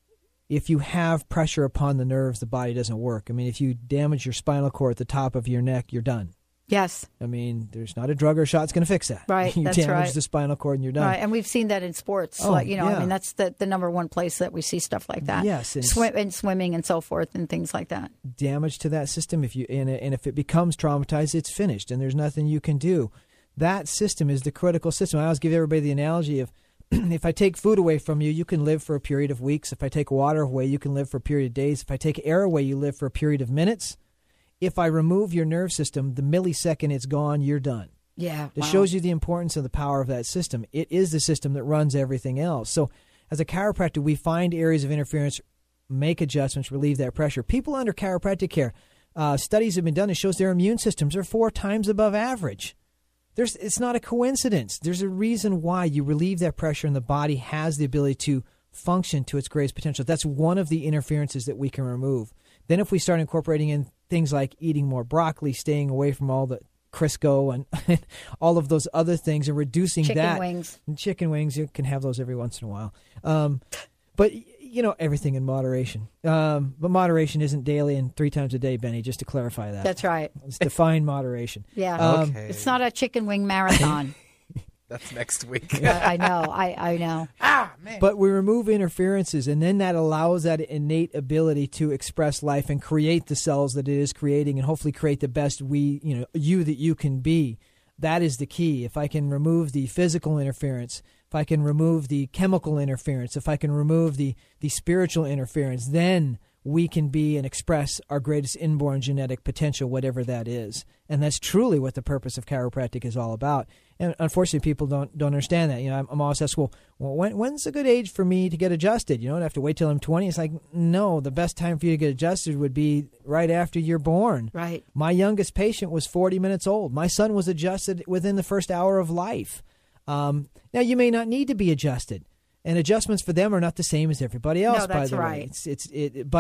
if you have pressure upon the nerves, the body doesn't work. I mean, if you damage your spinal cord at the top of your neck, you're done. Yes. I mean, there's not a drug or a shot that's going to fix that. Right, You that's damage right. the spinal cord and you're done. Right, and we've seen that in sports. Oh, like, you know, yeah. I mean, that's the, the number one place that we see stuff like that. Yes, and- Swim, and swimming and so forth and things like that. Damage to that system, if you and, and if it becomes traumatized, it's finished, and there's nothing you can do. That system is the critical system. I always give everybody the analogy of if I take food away from you, you can live for a period of weeks. If I take water away, you can live for a period of days. If I take air away, you live for a period of minutes. If I remove your nerve system, the millisecond it's gone, you're done. Yeah. It wow. shows you the importance of the power of that system. It is the system that runs everything else. So as a chiropractor, we find areas of interference, make adjustments, relieve that pressure. People under chiropractic care, uh, studies have been done that shows their immune systems are four times above average. There's, it's not a coincidence. There's a reason why you relieve that pressure and the body has the ability to function to its greatest potential. That's one of the interferences that we can remove. Then if we start incorporating in things like eating more broccoli, staying away from all the Crisco and all of those other things and reducing Chicken that. wings. Chicken wings, you can have those every once in a while. Um, but, you know, everything in moderation. Um, but moderation isn't daily and three times a day, Benny, just to clarify that. That's right. Let's define moderation. Yeah. Um, Okay. It's not a chicken wing marathon. That's next week. I, I know. I, I know. Ah, man. But we remove interferences, and then that allows that innate ability to express life and create the cells that it is creating, and hopefully create the best we, you know, you that you can be. That is the key. If I can remove the physical interference, if I can remove the chemical interference, if I can remove the the spiritual interference, then we can be and express our greatest inborn genetic potential, whatever that is. And that's truly what the purpose of chiropractic is all about. And unfortunately, people don't don't understand that. You know, I'm, I'm always asked, well, well when, when's a good age for me to get adjusted? You know, I have to wait till I'm twenty. It's like, no, the best time for you to get adjusted would be right after you're born. Right. My youngest patient was forty minutes old. My son was adjusted within the first hour of life. Um, now, you may not need to be adjusted. And adjustments for them are not the same as everybody else, No, by that's the right. way. It's, it's, it, but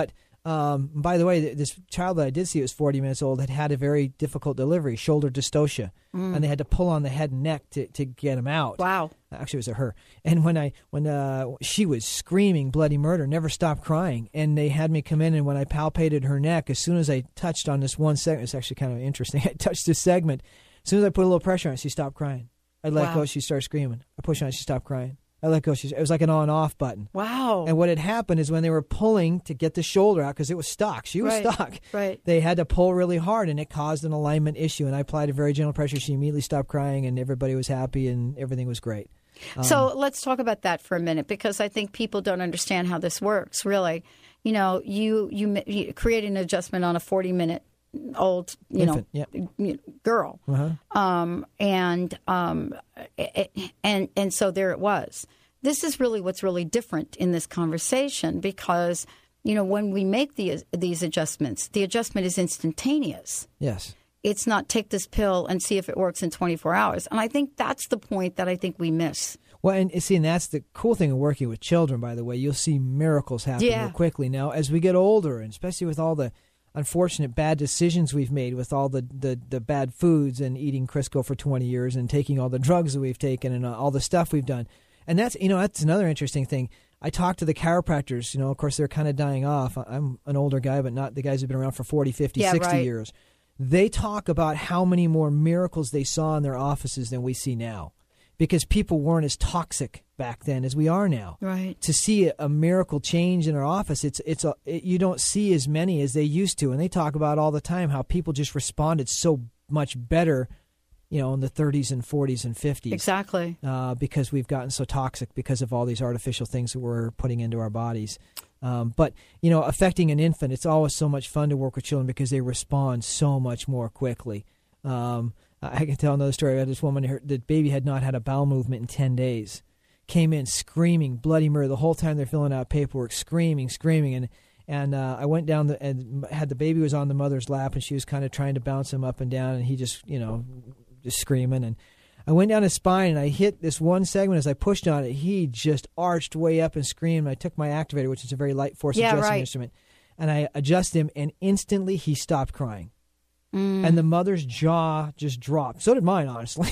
Um, by the way, th- this child that I did see was forty minutes old had had a very difficult delivery, shoulder dystocia, Mm. and they had to pull on the head and neck to, to get him out. Wow. Actually, it was a her. And when I when uh, she was screaming bloody murder, never stopped crying, and they had me come in, and when I palpated her neck, as soon as I touched on this one segment, it's actually kind of interesting. I touched this segment. As soon as I put a little pressure on it, she stopped crying. I let Wow. go, she started screaming. I pushed on it, she stopped crying. I let go. She, it was like an on-off button. Wow. And what had happened is when they were pulling to get the shoulder out, because it was stuck. She was Right, stuck. right. They had to pull really hard, and it caused an alignment issue. And I applied a very gentle pressure. She immediately stopped crying, and everybody was happy, and everything was great. Um, So let's talk about that for a minute, because I think people don't understand how this works, really. You know, you, you, you create an adjustment on a forty-minute old, you Infant, know, yeah. y- girl. Uh-huh. Um, and, um, it, and, and so there it was. This is really what's really different in this conversation, because, you know, when we make the, these adjustments, the adjustment is instantaneous. Yes. It's not take this pill and see if it works in twenty-four hours. And I think that's the point that I think we miss. Well, and see, and that's the cool thing of working with children, by the way. You'll see miracles happen Yeah. real quickly. Now, as we get older, and especially with all the unfortunate bad decisions we've made with all the, the, the bad foods and eating Crisco for twenty years and taking all the drugs that we've taken and all the stuff we've done. And that's, you know, that's another interesting thing. I talked to the chiropractors, you know, of course, they're kind of dying off. I'm an older guy, but not the guys who've been around for forty, fifty, Yeah, sixty right. years. They talk about how many more miracles they saw in their offices than we see now, because people weren't as toxic back then as we are now. Right. To see a, a miracle change in our office, it's it's a it, you don't see as many as they used to, and they talk about all the time how people just responded so much better, you know, in the thirties and forties and fifties. Exactly. Uh, because we've gotten so toxic because of all these artificial things that we're putting into our bodies. Um, but, you know, affecting an infant, it's always so much fun to work with children because they respond so much more quickly. Um, I can tell another story. I had this woman, her, the baby had not had a bowel movement in ten days. Came in screaming, bloody murder. The whole time they're filling out paperwork, screaming, screaming. And and uh, I went down the, and had the baby was on the mother's lap, and she was kind of trying to bounce him up and down, and he just, you know, just screaming. And I went down his spine, and I hit this one segment. As I pushed on it, he just arched way up and screamed. I took my activator, which is a very light force Yeah, adjusting right. instrument, and I adjusted him, and instantly he stopped crying. Mm. And the mother's jaw just dropped. So did mine, honestly.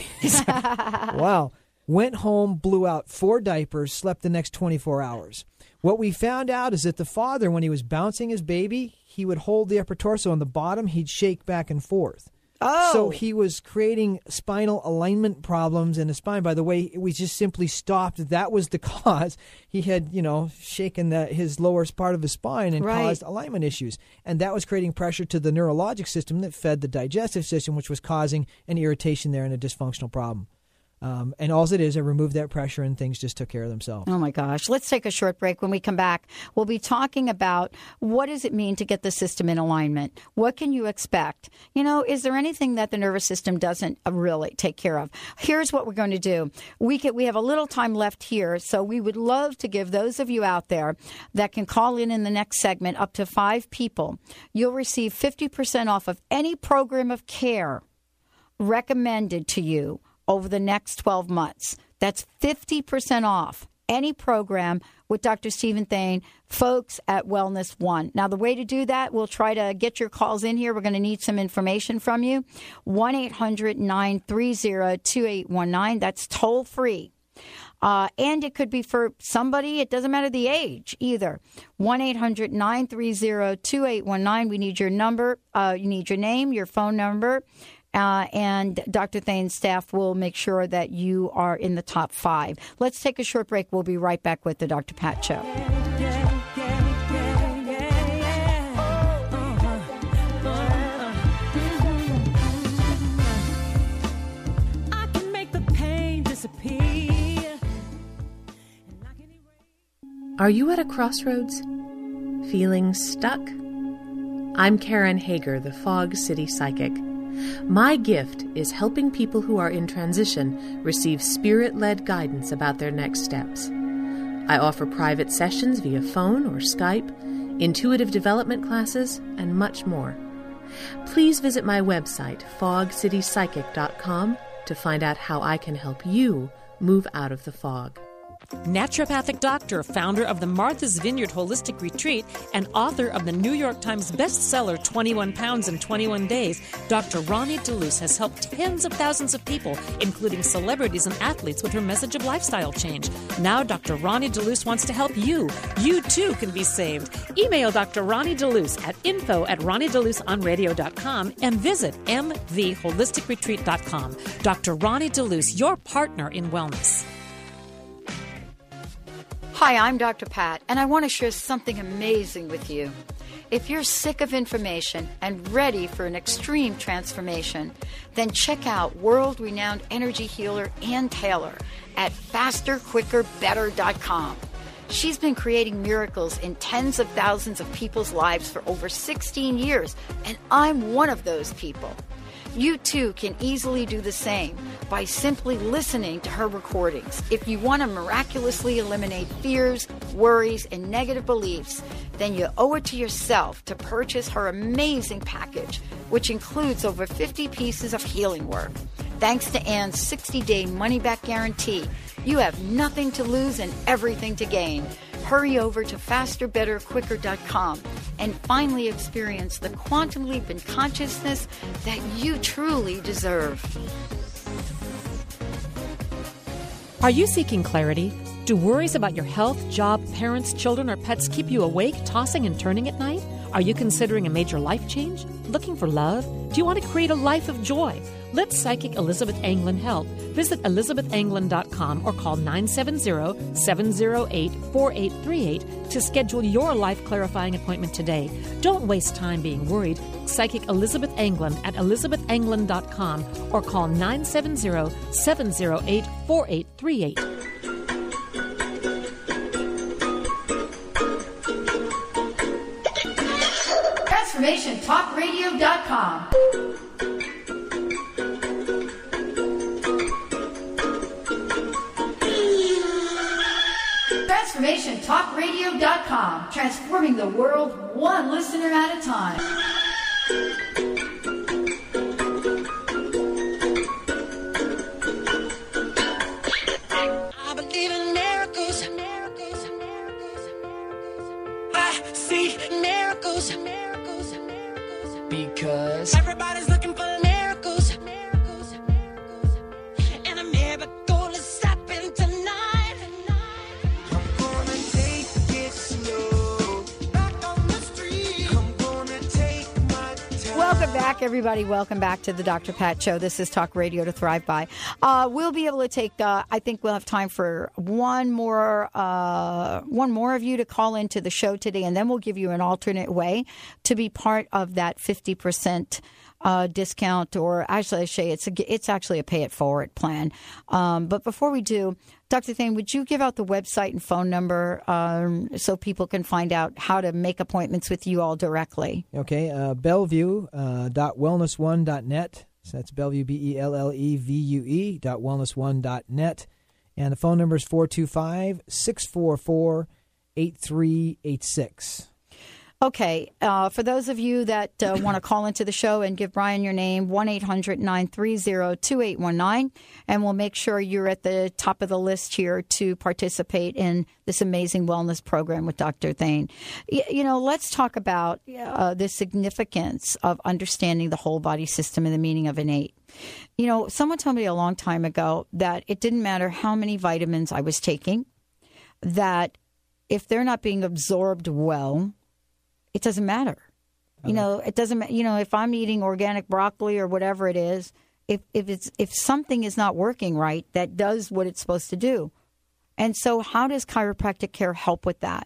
Wow. Went home, blew out four diapers, slept the next twenty-four hours. What we found out is that the father, when he was bouncing his baby, he would hold the upper torso on the bottom, he'd shake back and forth. Oh. So he was creating spinal alignment problems in the spine. By the way, we just simply stopped. That was the cause. He had, you know, shaken the, his lower part of his spine and Right. caused alignment issues. And that was creating pressure to the neurologic system that fed the digestive system, which was causing an irritation there and a dysfunctional problem. Um, and all it is, I removed that pressure and things just took care of themselves. Oh, my gosh. Let's take a short break. When we come back, we'll be talking about what does it mean to get the system in alignment? What can you expect? You know, is there anything that the nervous system doesn't uh, really take care of? Here's what we're going to do. We can, we have a little time left here, so we would love to give those of you out there that can call in in the next segment, up to five people. You'll receive fifty percent off of any program of care recommended to you over the next twelve months. That's fifty percent off any program with Doctor Stephen Thane, folks at Wellness One. Now, the way to do that, we'll try to get your calls in here. We're going to need some information from you. one eight hundred nine three zero two eight one nine. That's toll free. Uh, and it could be for somebody, it doesn't matter the age either. one eight hundred nine three zero two eight one nine. We need your number. Uh, you need your name, your phone number. Uh, and Doctor Thane's staff will make sure that you are in the top five. Let's take a short break. We'll be right back with the Doctor Pat Show. I can make the pain disappear. Are you at a crossroads? Feeling stuck? I'm Karen Hager, the Fog City Psychic. My gift is helping people who are in transition receive spirit-led guidance about their next steps. I offer private sessions via phone or Skype, intuitive development classes, and much more. Please visit my website, fog city psychic dot com, to find out how I can help you move out of the fog. Naturopathic doctor, founder of the Martha's Vineyard Holistic Retreat, and author of the New York Times bestseller twenty-one pounds in twenty-one days, Doctor Ronnie DeLuce has helped tens of thousands of people, including celebrities and athletes, with her message of lifestyle change. Now Doctor Ronnie DeLuce wants to help you. You too can be saved. Email Doctor Ronnie DeLuce at info at ronnie deluce on radio dot com and visit m the holistic retreat dot com. Doctor Ronnie DeLuce, your partner in wellness. Hi, I'm Doctor Pat, and I want to share something amazing with you. If you're sick of information and ready for an extreme transformation, then check out world-renowned energy healer Ann Taylor at faster quicker better dot com. She's been creating miracles in tens of thousands of people's lives for over sixteen years, and I'm one of those people. You too can easily do the same by simply listening to her recordings. If you want to miraculously eliminate fears, worries, and negative beliefs, then you owe it to yourself to purchase her amazing package, which includes over fifty pieces of healing work. Thanks to Ann's sixty-day money-back guarantee, you have nothing to lose and everything to gain. Hurry over to faster better quicker dot com and finally experience the quantum leap in consciousness that you truly deserve. Are you seeking clarity? Do worries about your health, job, parents, children, or pets keep you awake, tossing and turning at night? Are you considering a major life change? Looking for love? Do you want to create a life of joy? Let psychic Elizabeth Anglin help. Visit elizabeth anglin dot com or call nine seven zero, seven zero eight, four eight three eight to schedule your life-clarifying appointment today. Don't waste time being worried. Psychic Elizabeth Anglin at elizabeth anglin dot com or call nine seven zero, seven zero eight, four eight three eight. transformation talk radio dot com. transformation talk radio dot com. Transforming the world one listener at a time. I believe in miracles. I see miracles. Because everybody's looking for miracles. And a miracle is happening tonight. I'm gonna take it slow. Back on the street. I'm gonna take my time. Welcome back, everybody. Welcome back to the Doctor Pat Show. This is Talk Radio to Thrive By. Uh, we'll be able to take, uh, I think we'll have time for one more, uh, one more of you to call into the show today, and then we'll give you an alternate way to be part of that fifty percent uh, discount, or actually I say it's a, it's actually a pay it forward plan. Um, but before we do, Doctor Thane, would you give out the website and phone number um, so people can find out how to make appointments with you all directly? Okay, uh, Bellevue uh, dot wellness one dot net. So that's Bellevue, B E L L E V U E dot wellness one dot net. And the phone number is four two five, six four four, eight three eight six. Okay, uh, for those of you that uh, want to call into the show and give Brian your name, one eight hundred nine three zero two eight one nine, and we'll make sure you're at the top of the list here to participate in this amazing wellness program with Doctor Thane. Y- you know, let's talk about uh, the significance of understanding the whole body system and the meaning of innate. You know, someone told me a long time ago that it didn't matter how many vitamins I was taking, that if they're not being absorbed well, it doesn't matter. You know, it doesn't matter. You know, if I'm eating organic broccoli or whatever it is, if, if it's if something is not working right, that does what it's supposed to do. And so how does chiropractic care help with that?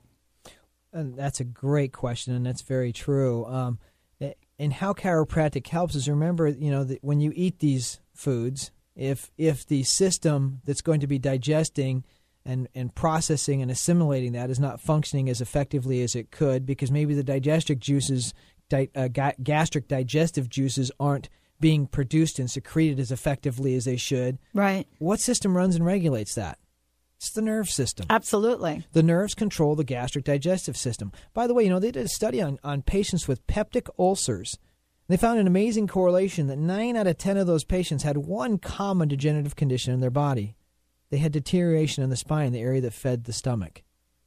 And that's a great question, and that's very true. Um, and how chiropractic helps is, remember, you know, that when you eat these foods, if if the system that's going to be digesting and, and processing and assimilating that is not functioning as effectively as it could, because maybe the digestive juices, di, uh, ga- gastric digestive juices aren't being produced and secreted as effectively as they should. Right. What system runs and regulates that? It's the nerve system. Absolutely. The nerves control the gastric digestive system. By the way, you know, they did a study on, on patients with peptic ulcers. They found an amazing correlation that nine out of ten of those patients had one common degenerative condition in their body. they had deterioration in the spine, the area that fed the stomach.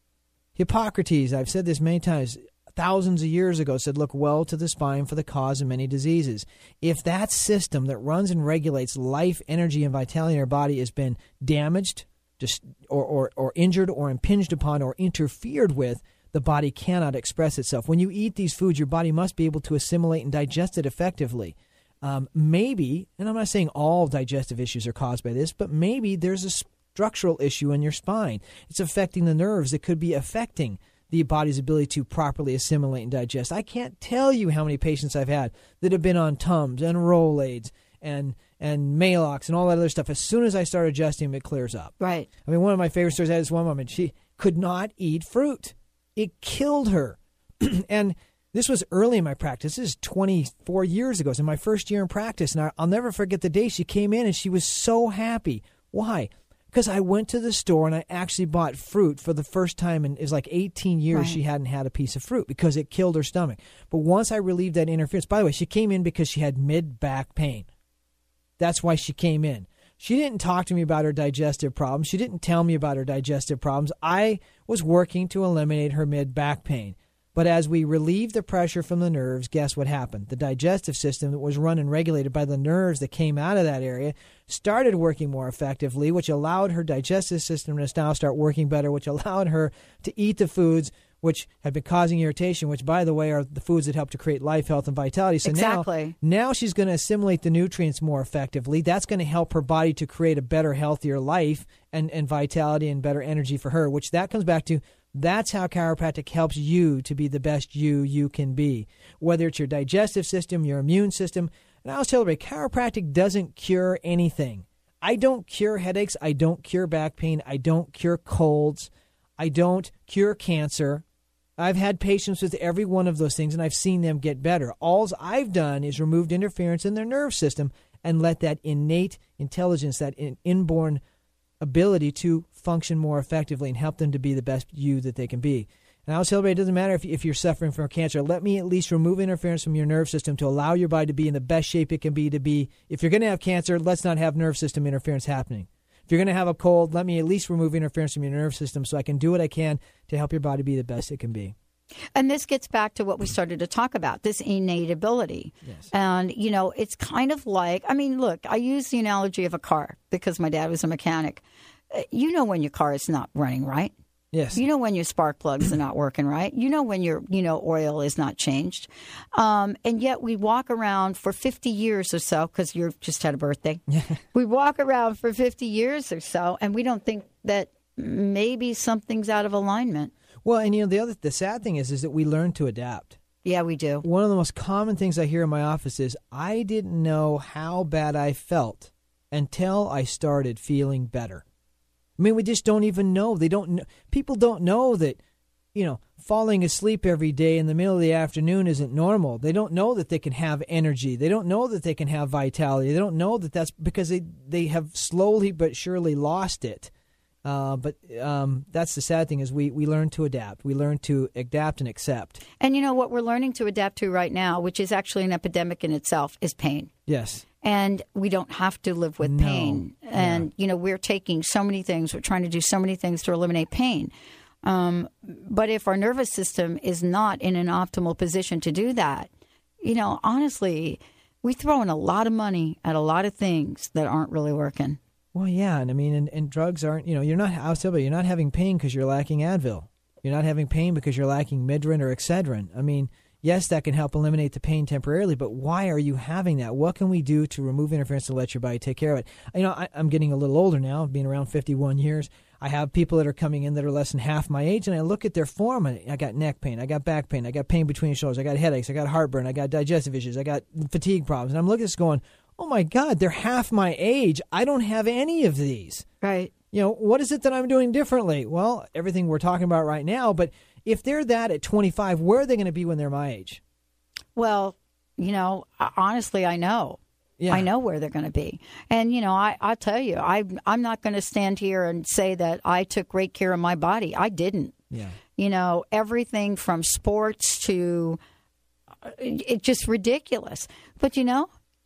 Hippocrates, I've said this many times, thousands of years ago, said, look well to the spine for the cause of many diseases. If that system that runs and regulates life, energy, and vitality in our body has been damaged just or, or, or injured or impinged upon or interfered with, the body cannot express itself. When you eat these foods, your body must be able to assimilate and digest it effectively. Um, maybe, and I'm not saying all digestive issues are caused by this, but maybe there's a structural issue in your spine. It's affecting the nerves. It could be affecting the body's ability to properly assimilate and digest. I can't tell you how many patients I've had that have been on Tums and Rolaids and and Maalox and all that other stuff. As soon as I start adjusting them, it clears up. Right. I mean, one of my favorite stories, I had this one woman, she could not eat fruit. It killed her. And this was early in my practice. This is twenty-four years ago. It's in my first year in practice. And I, I'll never forget the day she came in and she was so happy. Why? Because I went to the store and I actually bought fruit for the first time in it was like eighteen years. Right. She hadn't had a piece of fruit because it killed her stomach. But once I relieved that interference, by the way, she came in because she had mid-back pain. That's why she came in. She didn't talk to me about her digestive problems. She didn't tell me about her digestive problems. I was working to eliminate her mid-back pain. But as we relieved the pressure from the nerves, guess what happened? The digestive system that was run and regulated by the nerves that came out of that area started working more effectively, which allowed her digestive system to now start working better, which allowed her to eat the foods which had been causing irritation, which, by the way, are the foods that help to create life, health, and vitality. So Exactly. now, now she's going to assimilate the nutrients more effectively. That's going to help her body to create a better, healthier life and, and vitality and better energy for her, which that comes back to that's how chiropractic helps you to be the best you you can be, whether it's your digestive system, your immune system. And I always tell everybody, chiropractic doesn't cure anything. I don't cure headaches. I don't cure back pain. I don't cure colds. I don't cure cancer. I've had patients with every one of those things, and I've seen them get better. All I've done is removed interference in their nerve system and let that innate intelligence, that in, inborn ability to function more effectively and help them to be the best you that they can be. And I always tell everybody, it doesn't matter if, if you're suffering from cancer. Let me at least remove interference from your nerve system to allow your body to be in the best shape it can be to be. If you're going to have cancer, let's not have nerve system interference happening. If you're going to have a cold, let me at least remove interference from your nerve system so I can do what I can to help your body be the best it can be. And this gets back to what we started to talk about, this innate ability. Yes. And, you know, it's kind of like, I mean, look, I use the analogy of a car because my dad was a mechanic. Uh, You know when your car is not running right. Yes. You know when your spark plugs are not working right. You know when your, you know, oil is not changed. Um, and yet we walk around for fifty years or so, because you just had a birthday. We walk around for fifty years or so, and we don't think that maybe something's out of alignment. Well, and you know, the other, the sad thing is, is that we learn to adapt. Yeah, we do. One of the most common things I hear in my office is, I didn't know how bad I felt until I started feeling better. I mean, we just don't even know. They don't know. People don't know that, you know, falling asleep every day in the middle of the afternoon isn't normal. They don't know that they can have energy. They don't know that they can have vitality. They don't know that that's because they, they have slowly but surely lost it. Uh, but um, that's the sad thing is we, we learn to adapt. We learn to adapt and accept. And you know what we're learning to adapt to right now, which is actually an epidemic in itself, is pain. Yes. And we don't have to live with No. pain. And, you know, we're taking so many things. We're trying to do so many things to eliminate pain. Um, but if our nervous system is not in an optimal position to do that, you know, honestly, we throw in a lot of money at a lot of things that aren't really working. Well, yeah, and I mean, and, and drugs aren't, you know, you're not, I was telling you, you're not having pain because you're lacking Advil. You're not having pain because you're lacking Midrin or Excedrin. I mean, yes, that can help eliminate the pain temporarily, but why are you having that? What can we do to remove interference to let your body take care of it? You know, I, I'm getting a little older now, being around fifty-one years. I have people that are coming in that are less than half my age, and I look at their form, and I got neck pain, I got back pain, I got pain between the shoulders, I got headaches, I got heartburn, I got digestive issues, I got fatigue problems. And I'm looking at this going, oh my God, they're half my age. I don't have any of these. Right. You know, what is it that I'm doing differently? Well, everything we're talking about right now, but if they're that at twenty-five, where are they going to be when they're my age? Well, you know, honestly, I know. Yeah. I know where they're going to be. And, you know, I, I'll tell you, I, I'm not going to stand here and say that I took great care of my body. I didn't. Yeah. You know, everything from sports to uh, it's just ridiculous. But, you know,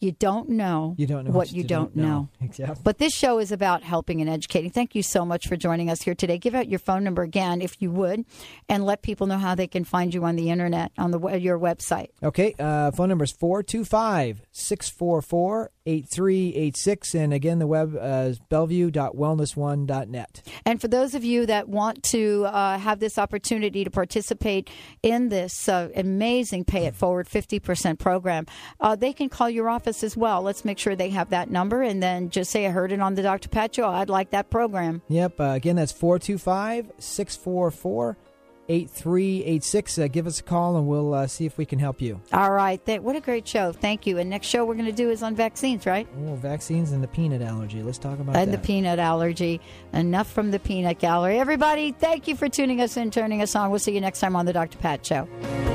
You don't know, You don't know what what you you don't don't know. know. Exactly. But this show is about helping and educating. Thank you so much for joining us here today. Give out your phone number again, if you would, and let people know how they can find you on the internet, on the your website. Okay, uh, phone number is four two five, six four four, eight three eight six, and again, the web uh, is bellevue dot wellness one dot net. And for those of you that want to uh, have this opportunity to participate in this uh, amazing Pay It Forward fifty percent program, uh, they can call your office as well. Let's make sure they have that number, and then just say, I heard it on the Doctor Pat Show. I'd like that program. Yep, uh, again, that's four two five, six four four, eight three eight six. Uh, give us a call, and we'll uh, see if we can help you. All right. Th- what a great show. Thank you. And next show we're going to do is on vaccines, right? Oh, vaccines and the peanut allergy. Let's talk about And that. the peanut allergy. Enough from the peanut gallery. Everybody, thank you for tuning us in, turning us on. We'll see you next time on the Doctor Pat Show.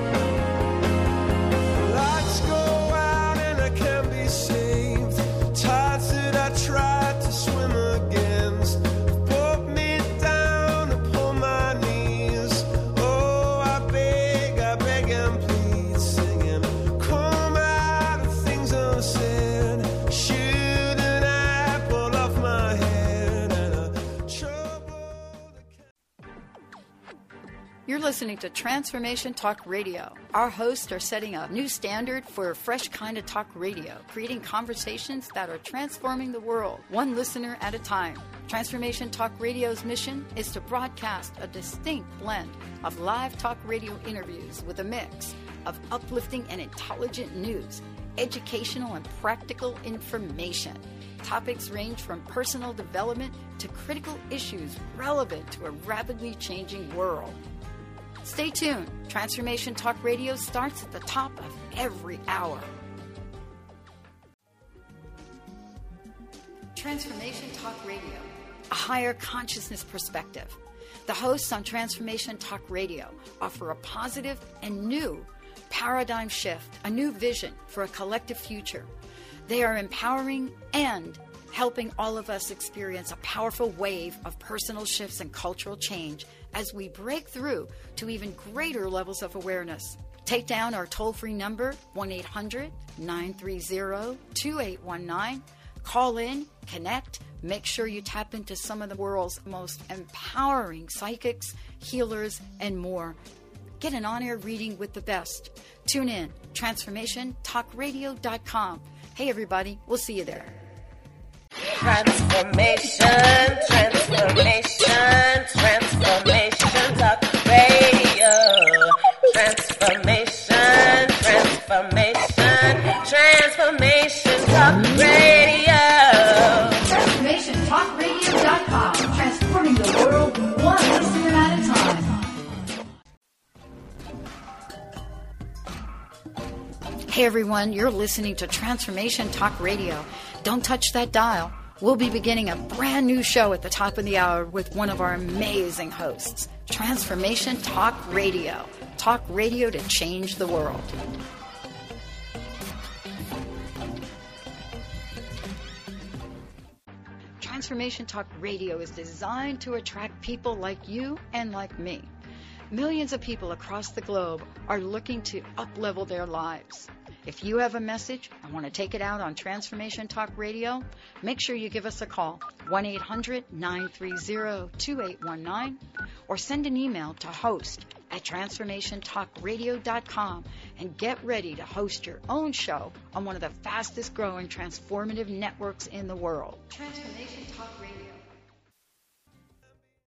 Lights go out and I can't be saved. Tides that I tried to swim against pulled me down upon my knees. Oh, I beg, I beg and plead, singing, come out of things unsaid. Shoot an apple off my head and a trouble. You're listening to Transformation Talk Radio. Our hosts are setting a new standard for a fresh kind of talk radio, creating conversations that are transforming the world, one listener at a time. Transformation Talk Radio's mission is to broadcast a distinct blend of live talk radio interviews with a mix of uplifting and intelligent news, educational and practical information. Topics range from personal development to critical issues relevant to a rapidly changing world. Stay tuned. Transformation Talk Radio starts at the top of every hour. Transformation Talk Radio, a higher consciousness perspective. The hosts on Transformation Talk Radio offer a positive and new paradigm shift, a new vision for a collective future. They are empowering and helping all of us experience a powerful wave of personal shifts and cultural change as we break through to even greater levels of awareness. Take down our toll-free number, one eight hundred, nine three zero, two eight one nine. Call in, connect, make sure you tap into some of the world's most empowering psychics, healers, and more. Get an on-air reading with the best. Tune in, transformation talk radio dot com. Hey, everybody, we'll see you there. Transformation, transformation, transformation talk radio. Transformation, transformation, transformation talk radio. transformation talk radio dot com. Transforming the world one listener at a time. Hey everyone, you're listening to Transformation Talk Radio. Don't touch that dial. We'll be beginning a brand new show at the top of the hour with one of our amazing hosts. Transformation Talk Radio. Talk radio to change the world. Transformation Talk Radio is designed to attract people like you and like me. Millions of people across the globe are looking to up-level their lives. If you have a message and want to take it out on Transformation Talk Radio, make sure you give us a call, one eight hundred, nine three zero, two eight one nine, or send an email to host at transformation talk radio dot com and get ready to host your own show on one of the fastest growing transformative networks in the world. Transformation Talk Radio.